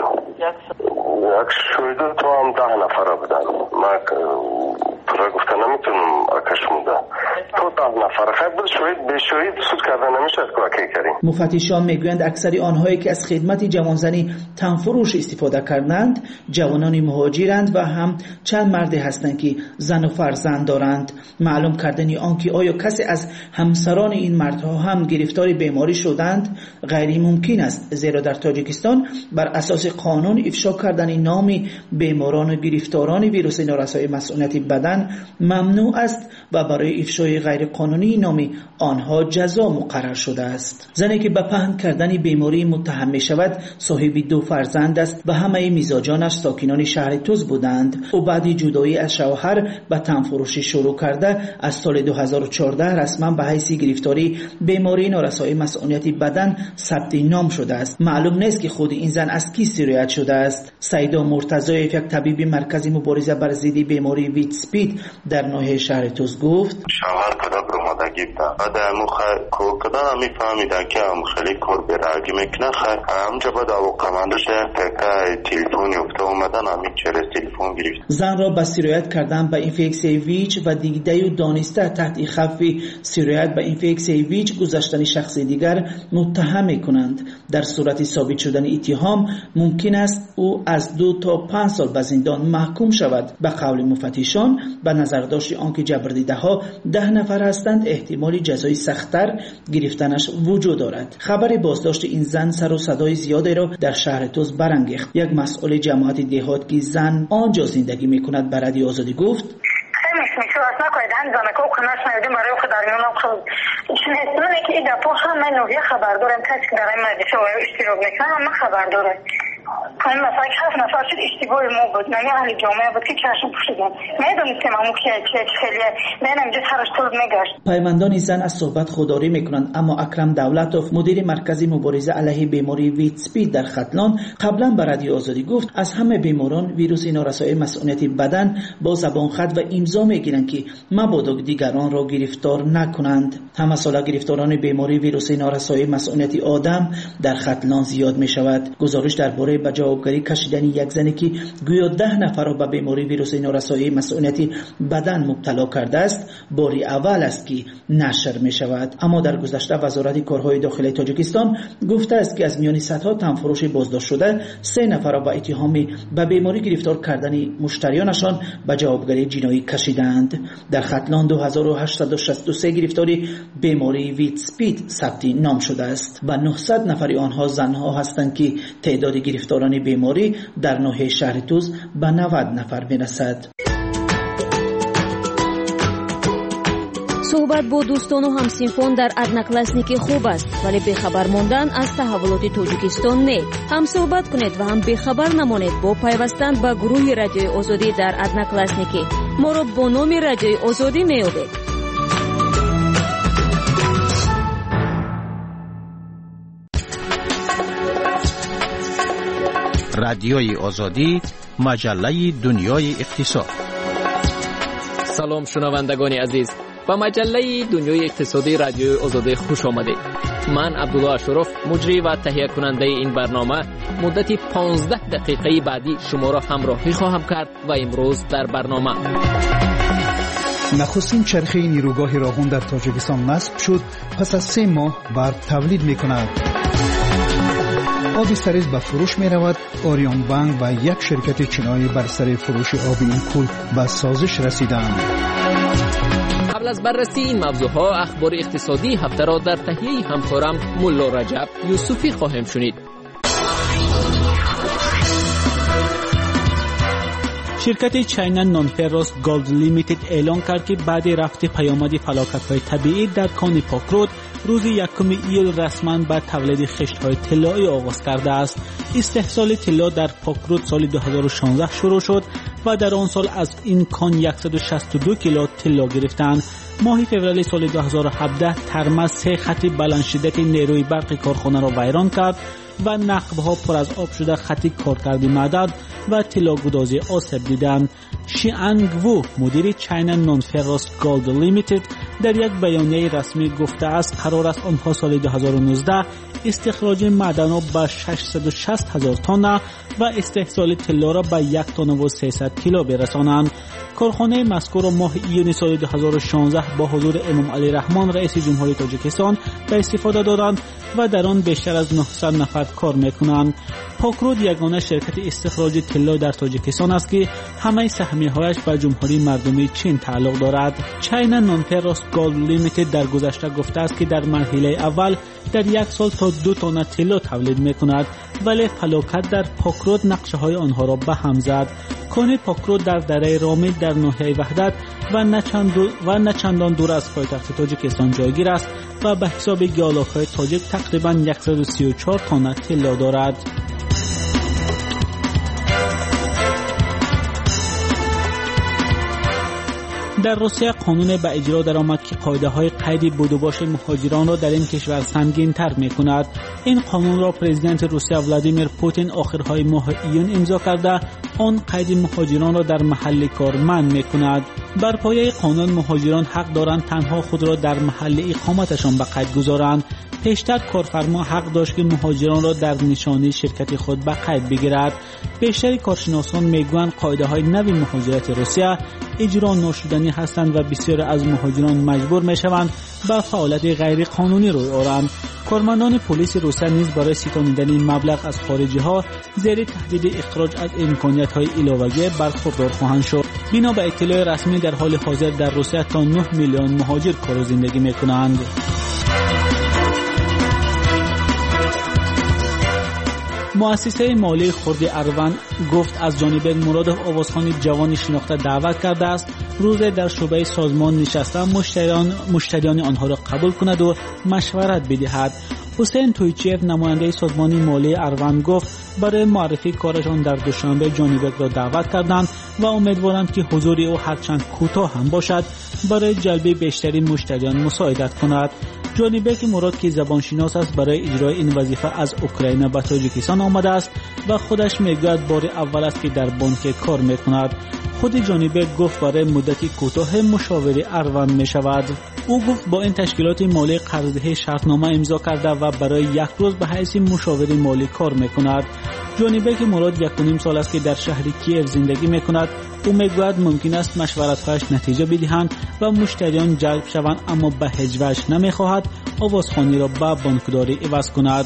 یک شویده تو هم ده نفره بدن من پرا گفته نمیتونم اکش موده تو ده نفره خیلی بود شوید به شوید سود کردن نمیشه که وکی کریم. مفتشان میگویند اکثر آنهایی که از خدمت جوانزنی تنفروش استفاده کردند جوانان مهاجرند و هم چند مردی هستند که زن و فرزند دارند. معلوم کردن آنکه آیا کسی از همسران این مردها هم گرفتار بیماری شدند غیر ممکن است، زیرا در تاجیکستان بر اساس قانون افشا کردن نام بیماران و گرفتاران ویروس نارسایی مسئولیت بدن ممنوع است و برای افشای غیر قانونی نام آنها جزا مقرر شده است. زنی که به پهن کردن بیماری متهم می شود صاحب دو فرزند است و همه مزاجانش ساکنان شهر توس بودند. او بعد جدایی از شوهر به تنفروشی شروع کرده از سال دو هزار و چهارده رسما به حیث گرفتاری بیماری نارسایی مسئولیت بدن ثبت نام شده است. معلوم نیست که خود این زن از کی سیریت شده است. سیدا مرتضی یک طبیب مرکز مبارزه بر ضد بیماری ویتسپید در ناحیه شهر توس گفت شوهر کدا برماده گیفته و در مخ کور کدا میفهمیده که هم خیلی کور براگی میکنه خیر همجا بعد او کماندوش که تلفنی افته اومدن همین چرا تلفن گرفت. زن را به سیریت کردن به اینفکسیون ویچ و دیگه و دانسته تحت خوف سیریت به اینفکسیون ویچ گذاشتن شخص دیگر متهم میکنند. در صورت ثابت شدن اتهام ممکن است او از دو تا پنج سال به زندان محکوم شود. به قول مفتشان به نظر داشت آنکه جبردیده ها ده نفر هستند احتمالی جزای سخت‌تر گرفتنش وجود دارد. خبر بازداشت این زن سر و صدای زیادی را در شهر توس برانگیخت. یک مسئول جماعت دهات که زن آنجا زندگی میکند به رادیو آزادی گفت میشه اصلا کایدن زنکو کناش نمیدیم برای خود در میونم خود چون حسنونه که ایده پو همه نوعی خبر دارم کسی که در این مجلس و اشتراک میکنه همه خبر دارم کنیم مثلا که هفت نفر شد اشتباه ما بود نمی اهل جامعه بود که چشم پوشیدن میدونستیم همون که چه خیلیه من همجا سرش طول میگشت. پیماندان زن از صحبت خودداری میکنند، اما اکرم دولتوف مدیر مرکز مبارزه علیه بیماری ویتسپید در ختلان قبلا به رادیو آزادی گفت از همه بیماران ویروس نارسایی مسئولیت بدن با زبان خط و امضا میگیرند که مبادا دیگران را گرفتار نکنند. همه ساله گرفتاران بیماری ویروس نارسایی مسئولیت آدم در ختلان زیاد میشود. گزارش درباره به جوابگری کشیدن یک زنی که گویا ده نفر را به بیماری ویروس نارسایی مسئولیت بدن مبتلا کرده است باری اول است که نشر می شود. اما در گذشته وزارت کارهای داخلی تاجیکستان گفته است که از میان صدها تنفروش بازداشت شده سه نفر را به اتهام به بیماری گرفتار کردن مشتریانشان به جوابگری جنایی کشیدند. در ختلان دو هزار و هشتصد و شصت و سه گرفتاری بیماری ویتسپید ثبت نام شده است و نهصد نفر آنها زنها هستند که تعداد گرفتاران بیماری در ناحیه شهر توس به نود نفر میرسد. صحبت با دوستان و همسینفان در ادناکلاسنیکی خوب است، ولی بخبر ماندن از تحولات تاجیکستان نه. هم صحبت کنید و هم بخبر نمانید با پیوستن به گروه رادیوی آزادی در ادناکلاسنیکی. ما را با نام رادیوی آزادی میابید. رادیوی آزادی، مجله دنیای اقتصاد. سلام شنوندگان عزیز، به مجله دنیای اقتصادی رادیوی آزادی خوش آمدید. من عبدالله اشرف مجری و تهیه کننده این برنامه مدت پانزده دقیقه بعدی شما را همراهی خواهم کرد و امروز در برنامه نخستین چرخه نیروگاه راغون در تاجیکستان نصب شد، پس از سه ماه برق تولید می کند. آب سریز به فروش می رود. آریان بانک و یک شرکت چینایی بر سر فروش آب این کول به سازش رسیدند. قبل از بررسی این موضوعها اخبار اقتصادی هفته را در تهیه همکارم ملا رجب یوسفی خواهیم شنید. شرکت چاینا نونفروس گولد لیمیتد اعلام کرد که بعد رفع پیامد فلاکت‌های طبیعی در کان پاکرود روز یکم ایول رسما به تولید خشت‌های طلایی آغاز کرده است. استحصال طلا در پاکرود سال دو هزار و شانزده شروع شد و در آن سال از این کان صد و شصت و دو کیلو طلا گرفتند. ماه فوریه سال دو هزار و هفده ترمز سه خط بلند شده که نیروی برق کارخانه را ویران کرد و نقب‌ها پر از آب شده خط کارکردی معدد و طلاگدازی آسیب دیدند. شیانگ وو مدیر چاینا نونفروس گولد لیمیتد در یک بیانیه رسمی گفته است قرار است آنها سال دو هزار و نوزده استخراج معدن به ششصد و شصت هزار تن و استحصال طلا را به یک تن و سیصد کیلو برسانند. کارخانه مذکور ماه ایون سال دو هزار و شانزده با حضور امام علی رحمان رئیس جمهوری تاجیکستان به استفاده دادند و در آن بیشتر از نهصد نفر کار میکنند. پاکرود یگانه شرکت استخراج طلا در تاجیکستان است که همه سهمیه‌هایش به جمهوری مردمی چین تعلق دارد. چاینا نونفروس گولد لیمیتد در گذشته گفته است که در مرحله اول در یک سال تا دو تن طلا تولید میکند، ولی فلاکت در پاکرود نقشه های آنها را به هم زد. کان پاکرود در دره رامل در ناحیه وحدت و نچند و نچندان دور از پایتخت تاجیکستان جایگیر است و به حساب گیالاک‌های تاجیک تقریباً صد و سی و چهار تن طلا دارد. در روسیه قانون به اجرا درآمد که قاعده‌های قید بود و باش مهاجران را در این کشور سنگین‌تر می‌کند. این قانون را پرزیدنت روسیه ولادیمیر پوتین آخرهای ماه ایون امضا کرده آن قید مهاجران را در محل کار منع می‌کند. بر پایه قانون مهاجران حق دارند تنها خود را در محل اقامتشان به قید گذارند. پیشتر کارفرما حق داشت که مهاجران را در نشانی شرکت خود به قید بگیرد. بیشتر کارشناسان میگویند قاعده‌های نوی مهاجرت روسیه اجرا ناشدنی هستند و بسیار از مهاجران مجبور میشوند به فعالیت غیر قانونی روی آورند. کارمندان پلیس روسیه نیز برای ستانیدن این مبلغ از خارجی ها زیر تهدید اخراج از امکانیت های علاوه‌ای برخوردار خواهند شد. بنا به اطلاع رسمی در حال حاضر در روسیه تا نه میلیون مهاجر کار و زندگی میکنند. مؤسسه مالی خرد اروند گفت از جانب مرادov آوازخوان جوان شناخته دعوت کرده است روز در شعبه سازمان نشسته مشتریان مشتریان آنها را قبول کند و مشورت بدهد. حسین تویچیف نماینده سازمان مالی اروند گفت برای معرفی کارشان در دوشنبه جانیبک را دعوت کردند و امیدوارند که حضور او هرچند کوتاه هم باشد برای جلب بیشتری مشتریان مساعدت کند. جانیبک مراد که زبانشناس است برای اجرای این وظیفه از اوکراین به تاجیکستان آمده است و خودش میگوید بار اول است که در بانک کار میکند. خود جانیبک گفت برای مدتی کوتاه مشاور اروند می شود. او گفت با این تشکیلات مالی قرضدهی شرطنامه امضا کرده و برای یک روز به حیث مشاور مالی کار میکند. جانیبک مراد یک و نیم سال است که در شهر کیف زندگی میکند. او میگوید ممکن است مشورت‌هایش نتیجه بدهند و مشتریان جلب شوند، اما به هیچ وجه نمیخواهد آوازخوانی را به بانکداری عوض کند.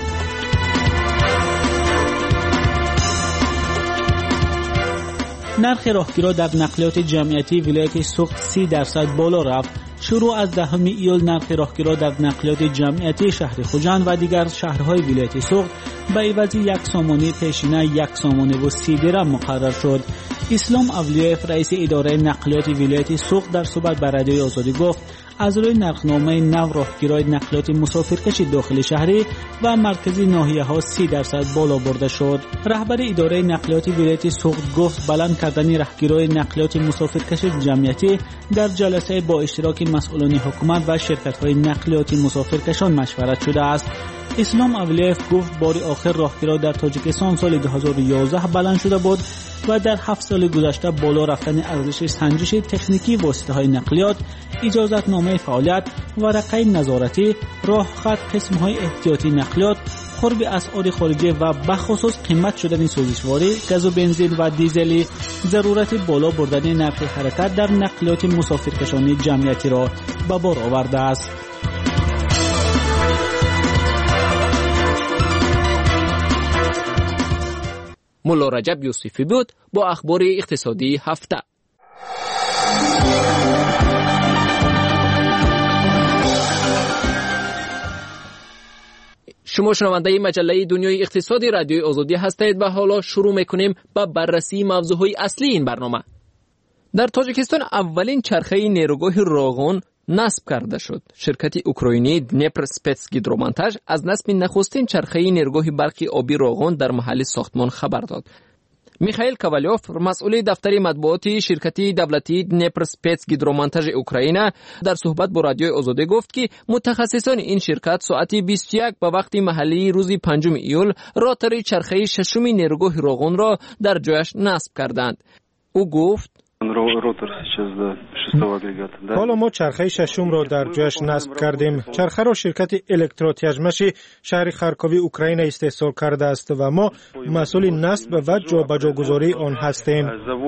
نرخ راهگیرها در نقلیات جمعیتی ولایت سوخت سی درصد بالا رفت. شروع از دهم ایول نرخ راهگیرها در نقلیات جمعیتی شهر خوجند و دیگر شهرهای ولایت سوخت به عوض یک سامانه پیشینه یک سامانه و سی درم مقرر شد. اسلام اولیایف رئیس اداره نقلیات ولایت سوخت در صحبت با رادیوی آزادی گفت از روی نرخنامه نو راهگیرهای نقلیات مسافرکش داخل شهری و مرکزی ناحیه ها سی درصد بالا برده شد. رهبر اداره نقلیات ولایت سوخت گفت بلند کردن راهگیرهای نقلیات مسافرکش جمعیتی در جلسه با اشتراک مسئولان حکومت و شرکت‌های نقلیات مسافرکشان مشورت شده است. اسلام اولیاف گفت بار آخر راهگیرها در تاجیکستان سال دو هزار و یازده بلند شده بود و در هفت سال گذشته بالا رفتن ارزش سنجش تکنیکی واسطه‌های نقلیات، اجازتنامه فعالیت، ورقه نظارتی، راه خط، قسم‌های احتیاطی نقلیات، قرب اسعار خارجی و بخصوص قیمت شدن سوزشواری، گاز و بنزین و دیزلی، ضرورت بالا بردن نرخ حرکت در نقلیات مسافرکشانی جمعیتی را به بار آورده است. ملا رجب یوسفی بود با اخبار اقتصادی هفته. شما شنونده مجله دنیای اقتصادی رادیوی آزادی هستید و حالا شروع میکنیم با بررسی موضوعهای اصلی این برنامه. در تاجیکستان اولین چرخه نیروگاه راغون نصب کرده شد. شرکت اوکراینی دنیپر سپتسگیدرومونتاژ از نصب نخستین چرخه نیروگاه برقی آبی راغون در محل ساختمان خبر داد. میخائیل کاوالیوف، مسئول دفتر مطبوعاتی شرکت دولتی دنیپر سپتسگیدرومونتاژ اوکراین، در صحبت با رادیوی آزادی گفت که متخصصان این شرکت ساعت بیست و یک به وقت محلی روز پنجم ایول راتر چرخه ششم نیروگاه راغون را در جایش نصب کردند. او گفت حالا ما چرخه ششم را در جایش نصب کردیم. چرخه را شرکت الکتروتیاژمش شهر خارکوی اوکراین استحصال کرده است و ما مسئول نصب و جابجاگذاری آن هستیم.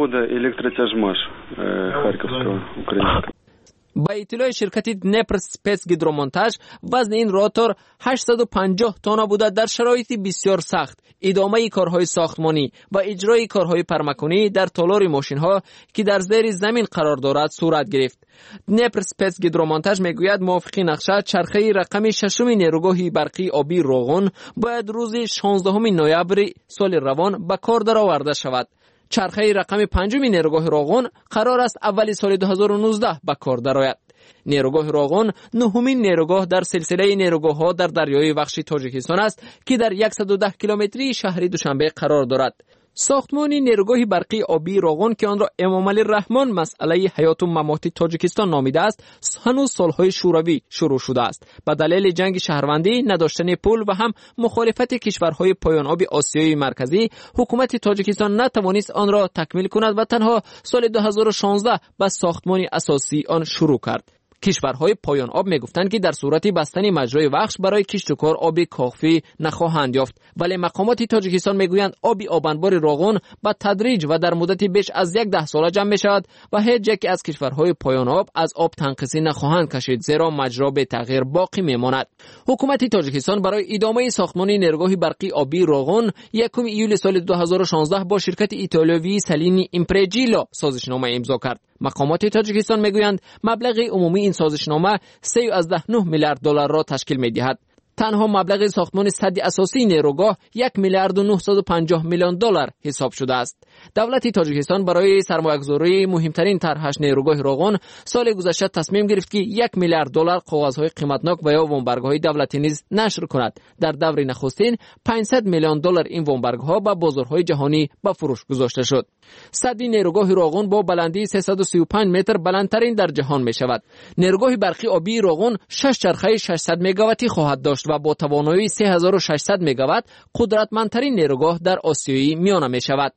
با اطلاع شرکت دنیپر سپتسگیدرومونتاژ وزن این راتور هشتصد و پنجاه تن بوده. در شرایط بسیار سخت ادامه کارهای ساختمانی و اجرای کارهای پرمکانی در تالار ماشین‌ها که در زیر زمین قرار دارد صورت گرفت. دنیپر سپتسگیدرومونتاژ میگوید موافق نقشه چرخه رقم ششم نیروگاه برقی آبی راغون باید روز شانزدهم نوامبر سال روان به کار درآورده شود. چرخه رقم پنجم نیروگاه راغون قرار است اول سال دو هزار و نوزده به کار درآید. نیروگاه راغون نهمین نیروگاه در سلسله نیروگاه‌ها در دریای وخش تاجیکستان است که در صد و ده کیلومتری شهر دوشنبه قرار دارد. ساختمان نیروگاه برقی آبی راغون که آن را امامعلی رحمان مسئله حیات و ممات تاجیکستان نامیده است، هنوز سالهای شوروی شروع شده است. به دلیل جنگ شهروندی، نداشتن پول و هم مخالفت کشورهای پایان آب آسیای مرکزی، حکومت تاجیکستان نتوانست آن را تکمیل کند و تنها سال دو هزار و شانزده به ساختمان اساسی آن شروع کرد. کشورهای پایان آب میگفتند که در صورت بستن مجرای وخش برای کشت و کار آب کافی نخواهند یافت، ولی مقامات تاجیکستان میگویند آب آبانبار راغون به تدریج و در مدت بیش از یک ده ساله جمع میشود و هیچ یک از کشورهای پایان آب از آب تنقصی نخواهند کشید، زیرا مجرا به تغییر باقی میماند. حکومت تاجیکستان برای ادامه ساختمان نیروگاه برقی آبی راغون یکم ایول سال دو هزار و شانزده با شرکت ایتالیایی سالینی ایمپرجیلا سازشنامه امضا کرد. مقامات تاجیکستان میگویند مبلغ عمومی این سازشنامه سه و نه میلیارد دلار را تشکیل می‌دهد. تنها مبلغ ساختمان سد اساسی نیروگاه یک میلیارد و نهصد و پنجاه میلیون دلار حساب شده است. دولت تاجیکستان برای سرمایه‌گذاری مهمترین طرحش نیروگاه راغون سال گذشته تصمیم گرفت که یک میلیارد دلار کاغذهای قیمتناک و یا وامبرگ‌های دولتی نیز نشر کند. در دور نخستین پانصد میلیون دلار این وامبرگ‌ها به بازارهای جهانی به فروش گذاشته شد. سد نیروگاه راغون با بلندی سیصد و سی و پنج متر بلندترین در جهان می شود. نیروگاه برقی آبی راغون شش چرخه ششصد مگاواتی خواهد داشت و با توانایی سه هزار و ششصد مگاوات قدرتمندترین نیروگاه در آسیای میانه می شود.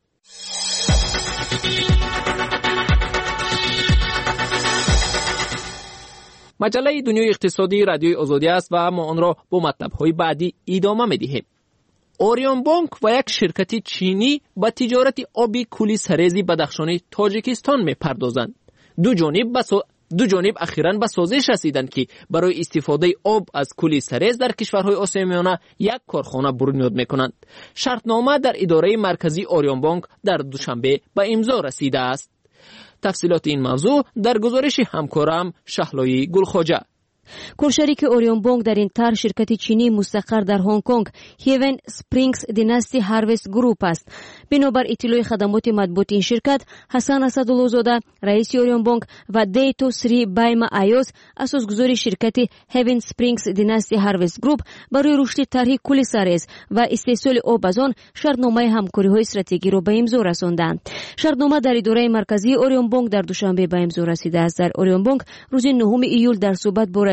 مجله دنیای اقتصادی رادیوی آزادی است و ما آن را با مطلب‌های بعدی ادامه می‌دهیم. اوریون بانک و یک شرکت چینی با تجارت آبی کولی سرزی بدخشانی تاجیکستان می‌پردازند. دو جانب بس دو جانب اخیراً به سازش رسیدند که برای استفاده آب از کولی سرز در کشورهای آسیای میانه یک کارخانه بنیاد می‌کنند. شرطنامه در اداره مرکزی اوریون بانک در دوشنبه به امضا رسیده است. تفصیلات این موضوع در گزارش همکارم شهلایی گلخواجه. کورشریک اوریون بانک در این طرح شرکت چینی مستقر در هنگ کنگ هیون سپرینگز دیناستی هاروست گروپ است. بنابر اطلاع خدمات مطبوعاتی این شرکت، حسن اسدالله‌زاده رئیس اوریون بانک و دیتو سری بایما آیوز اساسگذار شرکت هیون سپرینگز دیناستی هاروست گروپ برای رشد طرح کولی سرز و استحصال آب از آن شرطنامه همکاری‌های استراتژیکی را به امضا رساندند. شرطنامه در اداره مرکزی اوریون بانک در دوشنبه به امضا رسیده است. در اوریون بانک روز نهم ایول در صحبت با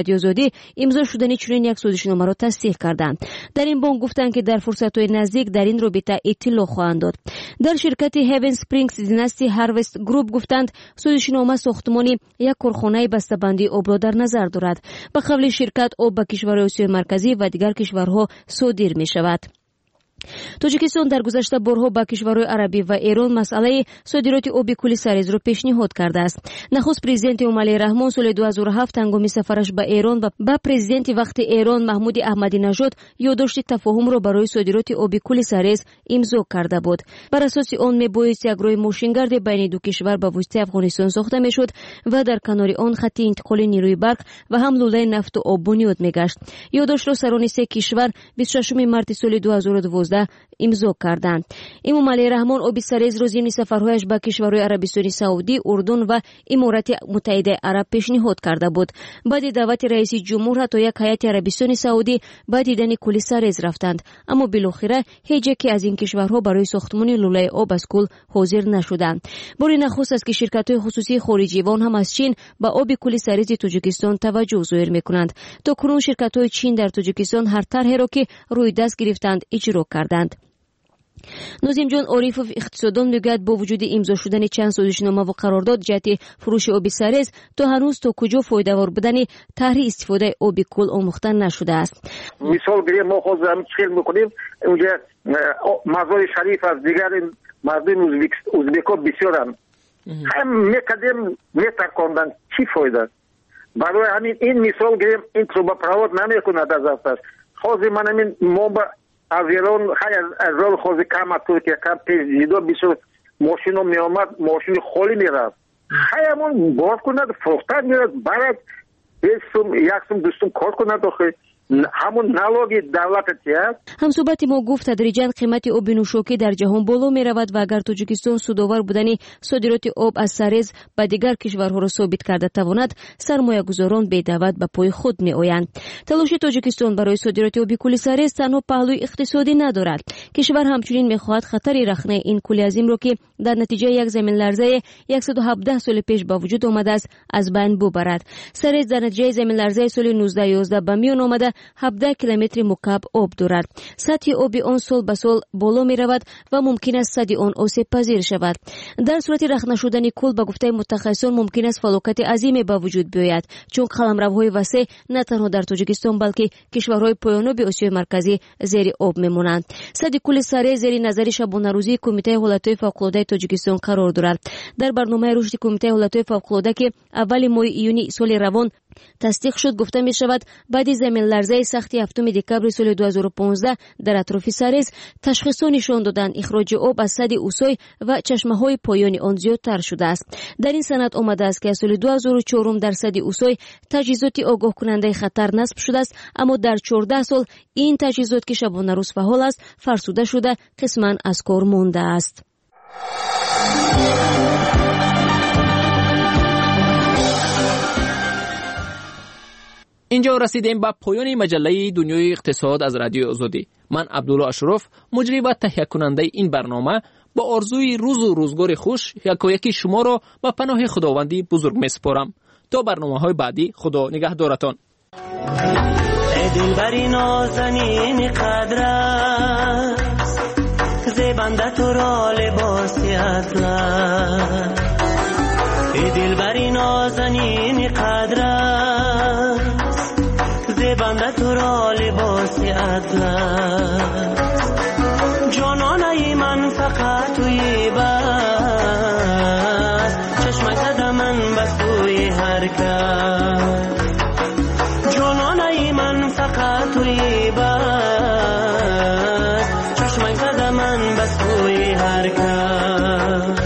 رادیو آزادی امضا شدن چنین یک سازشنامه را تصدیق کردند. در این بانک گفتند که در فرصت‌های نزدیک در این رابطه اطلاع خواهند داد. در شرکت هیون اسپرینگز دیناستی هاروست گروپ گفتند سازشنامه ساختمانی یک کارخانه بسته‌بندی آب را در نظر دارد. به قول شرکت آب به کشورهای آسیای مرکزی و دیگر کشورها صادر می شود. توجیکستان در گذشته بارها با کشورهای عربی و ایران مسئله صادرات آب کلی سرریز را پیشنهاد کرده است. نخست پرزیدنت امالی رحمان سال دو هزار و هفت هنگام سفرش به ایران و با پرزیدنت وقت ایران محمود احمدی نژاد یادداشت تفاهم را برای صادرات آب کلی سرریز امضا کرده بود. بر اساس آن میبایست یک راه ماشینگرد بین دو کشور به واسطه افغانستان ساخته میشد و در کنار آن خط انتقال نیروی برق و هم لوله نفت و آب بنیاد میگشت. یادداشت را سران سه کشور بیست و ششم مارس سال دو هزار و دوازده امضا کردند. امام علی رحمان آب سرریز را ضمن سفرهایش به کشورهای عربستان سعودی، اردن و امارات متحده عرب پیشنهاد کرده بود. بعد دعوت رئیس جمهور تا یک هیئت عربستان سعودی به دیدن کلی سرریز رفتند، اما بالاخره هیچ یک از این کشورها برای ساختمان لوله آب از کل حاضر نشدند. بار نخست است که شرکت‌های خصوصی خارجی و آن هم از چین به آب کلی سرریز تاجیکستان توجه ظاهر می‌کنند. تا کنون شرکت‌های چین در تاجیکستان هر طرحی را که روی دست گرفتند اجرا کردند. نظیم جان عارفوف اقتصاددان میگوید با وجود امضا شدن چند سازشنامه و قرارداد جهت فروش آب سرریز تا هنوز تا کجا فایده‌وار بودن طرح استفاده آب کل آموخته نشده است. مثال گیریم ما خود هم چیل میکنیم اونجا مزار شریف از دیگر مردم ازبکا بسیارن هم میقدم میترکاندن چی فایده برای همین این مثال گیریم این تروبا پرواد نمیکند از افتش خوزی من همین ما با از ایران خیلی از رول خوزی کم از ترکیه کم پیش جدا بسیار ماشین ها می آمد ماشین خالی می رفت خیلی همون باز کند فروختن می رفت برد یک سم دوستم کار کند آخه همون نلاگی دولت هست. هم صحبت ما گفت تدریجاً قیمت آب نوشاکی در جهان بالا می رود و اگر تاجیکستان سودآور بودن صادرات آب از سرریز به دیگر کشورها را ثابت کرده تواند سرمایه گذاران بی دعوت به پای خود می آیند. تلاش تاجیکستان برای صادرات آب کلی سرریز تنها پهلوی اقتصادی ندارد. کشور همچنین می خواهد خطر رخنه این کلی عظیم را که در نتیجه یک زمین لرزه صد و هفده سال پیش به وجود آمده است از بین ببرد. سرریز در نتیجه زمین لرزه سال نوزده یازده به میان آمده هفده کیلومتر مکعب آب دارد. سطح آب آن سال به سال بالا می رود و ممکن است سد آن آسیب پذیر شود. در صورت رخنه شدن کل به گفته متخصصان ممکن است فلاکت عظیمی به وجود بیاید چون قلمروهای وسیع نه تنها در تاجیکستان بلکه کشورهای پایاناب آسیای مرکزی زیر آب میمانند. سد کل سرریز زیر نظر شبانه روزی کمیته حالتهای فوق‌العاده تاجیکستان قرار دارد. در برنامه رشد کمیته حالتهای فوق‌العاده که اول ماه ایونی سال روان تصدیق شد گفته می شود بعد زمین لرزه سختی هفتم دکبر سال دو هزار و پانزده در اطراف سرریز تشخیص نشان دادن اخراج آب از سد اوسای و چشمه های پایانی آن زیادتر شده است. در این سند آمده است که سال دو هزار و چهار در سد اوسای تجهیزات آگاه کننده خطر نصب شده است اما در چهارده سال این تجهیزات که شبانه روز فعال است فرسوده شده قسما از کار مانده است. اینجا رسیدیم به پایان مجله دنیای اقتصاد از رادیو آزادی. من عبدالله اشرف مجری و تهیه کننده این برنامه با آرزوی روز و روزگار خوش یکایکی شما را به پناه خداوندی بزرگ میسپارم. تا برنامه‌های بعدی خدا نگهدارتان. ای دلبری نازنین قدرت زیبنده تو را لباسی اطلس ای دلبری نازنین قدرت زیبنده تو را لباسی اطلس جانانه من فقط توی بس چشم زده من به سوی هر کس جانانه من فقط توی بس چشم زده من به سوی هر کس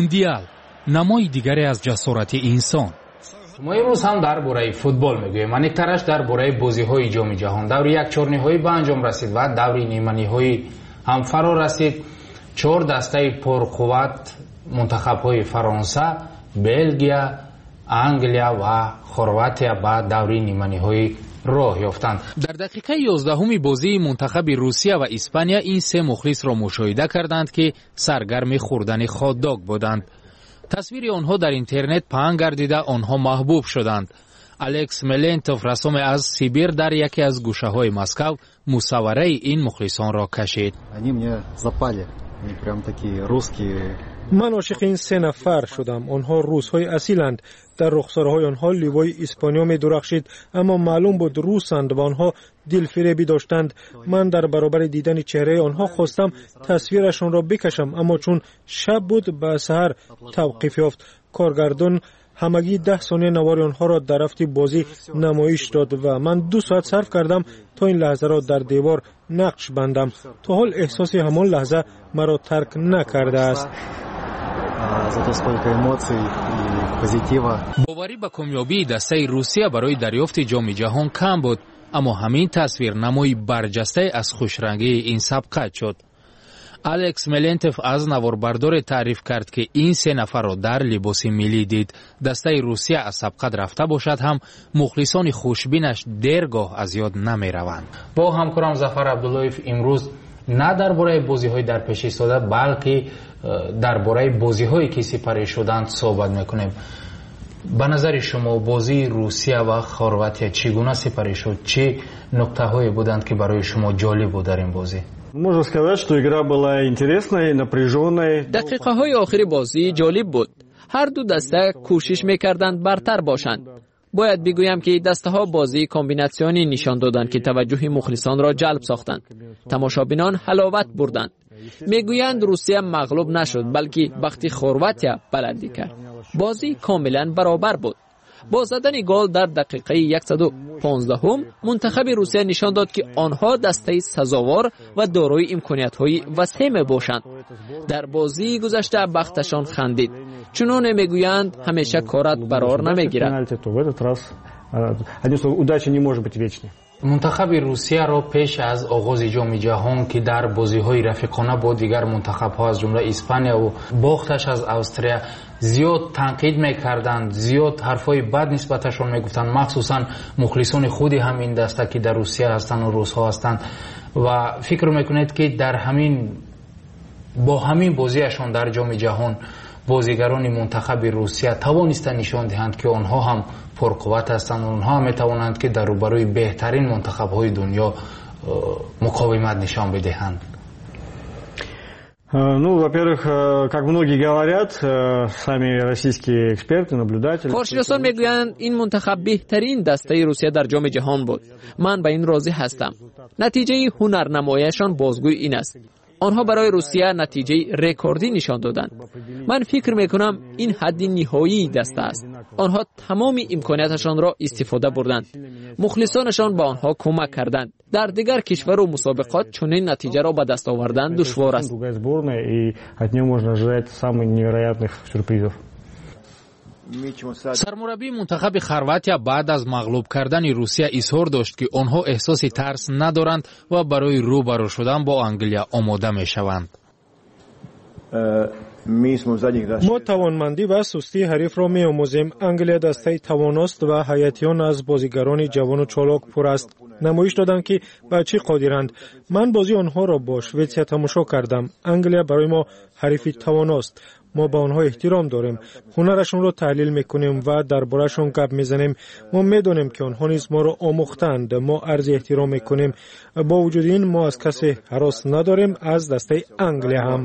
موندیال، نمای دیگری از جسارت انسان. ما امروز هم درباره فوتبال میگوییم. من یک طرش درباره بازی‌های جام جهان، دور یک چهارنهایی به انجام رسید و دور نیمه‌نهایی هم فرا رسید. چهار دسته پرقوت منتخب‌های فرانسه، بلژیا، انگلیا و کرواتی به دور نیمه‌نهایی راه یافتند. در دقیقه یازدهمی بازی منتخب روسیه و اسپانیا این سه مخلص را مشاهده کردند که سرگرم خوردن خات‌داگ بودند. تصویر آنها در اینترنت پهن گردیده آنها محبوب شدند. الکس ملنتوف رسام از سیبیر در یکی از گوشه‌های مسکو مصوره این مخلصان را کشید. من عاشق این سه نفر شدم. آنها روس‌های اصیلند. در رخسارهای آنها لیوای اسپانیا می درخشید، اما معلوم بود روسند و آنها دلفریبی داشتند. من در برابر دیدن چهره آنها خواستم تصویرشان را بکشم، اما چون شب بود به سحر توقیف یافت. کارگردان همگی ده ثانیه نوار آنها را در رفت بازی نمایش داد و من دو ساعت صرف کردم تا این لحظه را در دیوار نقش بندم. تا حال احساس همان لحظه مرا ترک نکرده است. باوری به کامیابی دسته روسیه برای دریافت جام جهان کم بود، اما همین تصویر نمای برجسته از خوشرنگی این سبقت شد. الکس ملنتوف از نواربردار تعریف کرد که این سه نفر را در لباس ملی دید. دسته روسیه از سبقت رفته باشد هم مخلصان خوشبینش دیرگاه از یاد نمی روند. با همکارم ظفر عبداللهیف امروز نه درباره بازی‌های در پیش ایستاده بلکه درباره بازی‌هایی که سپری شدند صحبت می‌کنیم. به نظر شما بازی روسیه و کرواتی چگونه سپری شد؟ چه نکته‌هایی بودند که برای شما جالب بود در این بازی؟ Можно сказать, что игра была интересной, напряженной. دقیقه‌های آخر بازی جالب بود. هر دو دسته کوشش می‌کردند برتر باشند. باید بگویم که دسته ها بازی کامبیناسیونی نشان دادند که توجه مخلصان را جلب ساختند. تماشابینان حلاوت بردند. میگویند روسیه مغلوب نشد بلکه بخت کرواتی بلندی کرد. بازی کاملا برابر بود. با زدن گل در دقیقه صد و پانزده هم منتخب روسیه نشان داد که آنها دسته سزاوار و دارای امکانیت‌های وسیع میباشند. در بازی گذشته بختشان خندید. چنان میگویند همیشه کارت برار نمیگیرد. منتخب روسیه را پیش از آغاز جام جهان که در بازی‌های رفیقانه با دیگر منتخب‌ها از جمله اسپانیا و باختش از استرالیا زیاد تنقید می‌کردند، زیاد حرفای بد نسبتشون می‌گفتند، مخصوصاً مخلصان خودی همین دسته که در روسیه هستند و روس‌ها هستند و فکر می‌کنید که در همین با همین بازیشان در جام جهان بازیگران منتخب روسیه توانستند نشان دهند که آنها هم پرقوت هستند و آنها هم میتوانند که در روبروی بهترین منتخب‌های دنیا مقاومت نشان بدهند. Ну, во-первых, как многие говорят, сами российские эксперты, наблюдатели. کارشناسان میگویند این منتخب بهترین دسته روسیه در جام جهان بود. من به این راضی هستم. نتیجه هنرنماییشان بازگوی این است. آنها برای روسیه نتیجه رکوردی نشان دادند. من فکر میکنم این حد نهایی دسته است. آنها تمام امکاناتشان را استفاده بردند. مخلصانشان با آنها کمک کردند. در دیگر کشور و مسابقات چنین نتیجه را به دست آوردن دشوار است. سرمربی منتخب کرواتی بعد از مغلوب کردن روسیه اظهار داشت که آنها احساس ترس ندارند و برای روبرو شدن با انگلیا آماده میشوند. ما توانمندی و سستی حریف را می آموزیم. انگلیا دسته تواناست و هیئتیان از بازیگران جوان و چالاک پر است. نمایش دادند که به چی قادرند. من بازی آنها را با شویتسیا تماشا کردم. انگلیا برای ما حریف تواناست. ما به آنها احترام داریم. هنرشون را تحلیل میکنیم و درباره‌شون گپ میزنیم. ما میدونیم که آنها نیز ما را آموختند. ما عرض احترام میکنیم. با وجود این ما از کسی هراس نداریم، از دسته انگلیا هم.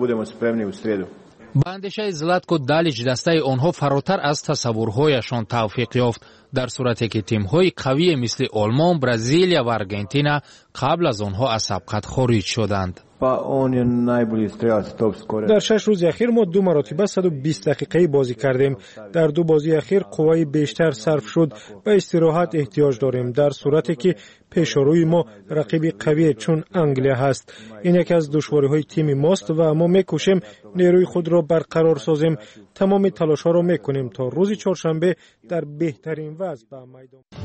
با اندیشه زلاتکو دالیچ دسته آنها فراتر از تصورهایشان توفیق یافت، در صورتی که تیم‌های قوی مثل آلمان، برزیلیا و آرژانتین قبل از آنها از سبقت خارج شدند. در شش روز اخیر ما دو مرتبه صد و بیست دقیقه بازی کردیم. در دو بازی اخیر قوای بیشتر صرف شد و استراحت احتیاج داریم، در صورتی که پیشروی ما رقیب قوی چون انگلیا هست. این یکی از دشواری‌های تیم ماست و ما میکوشیم نیروی خود را برقرار سازیم. تمام تلاش‌ها را میکنیم تا روز چهارشنبه در بهترین وضع به میدان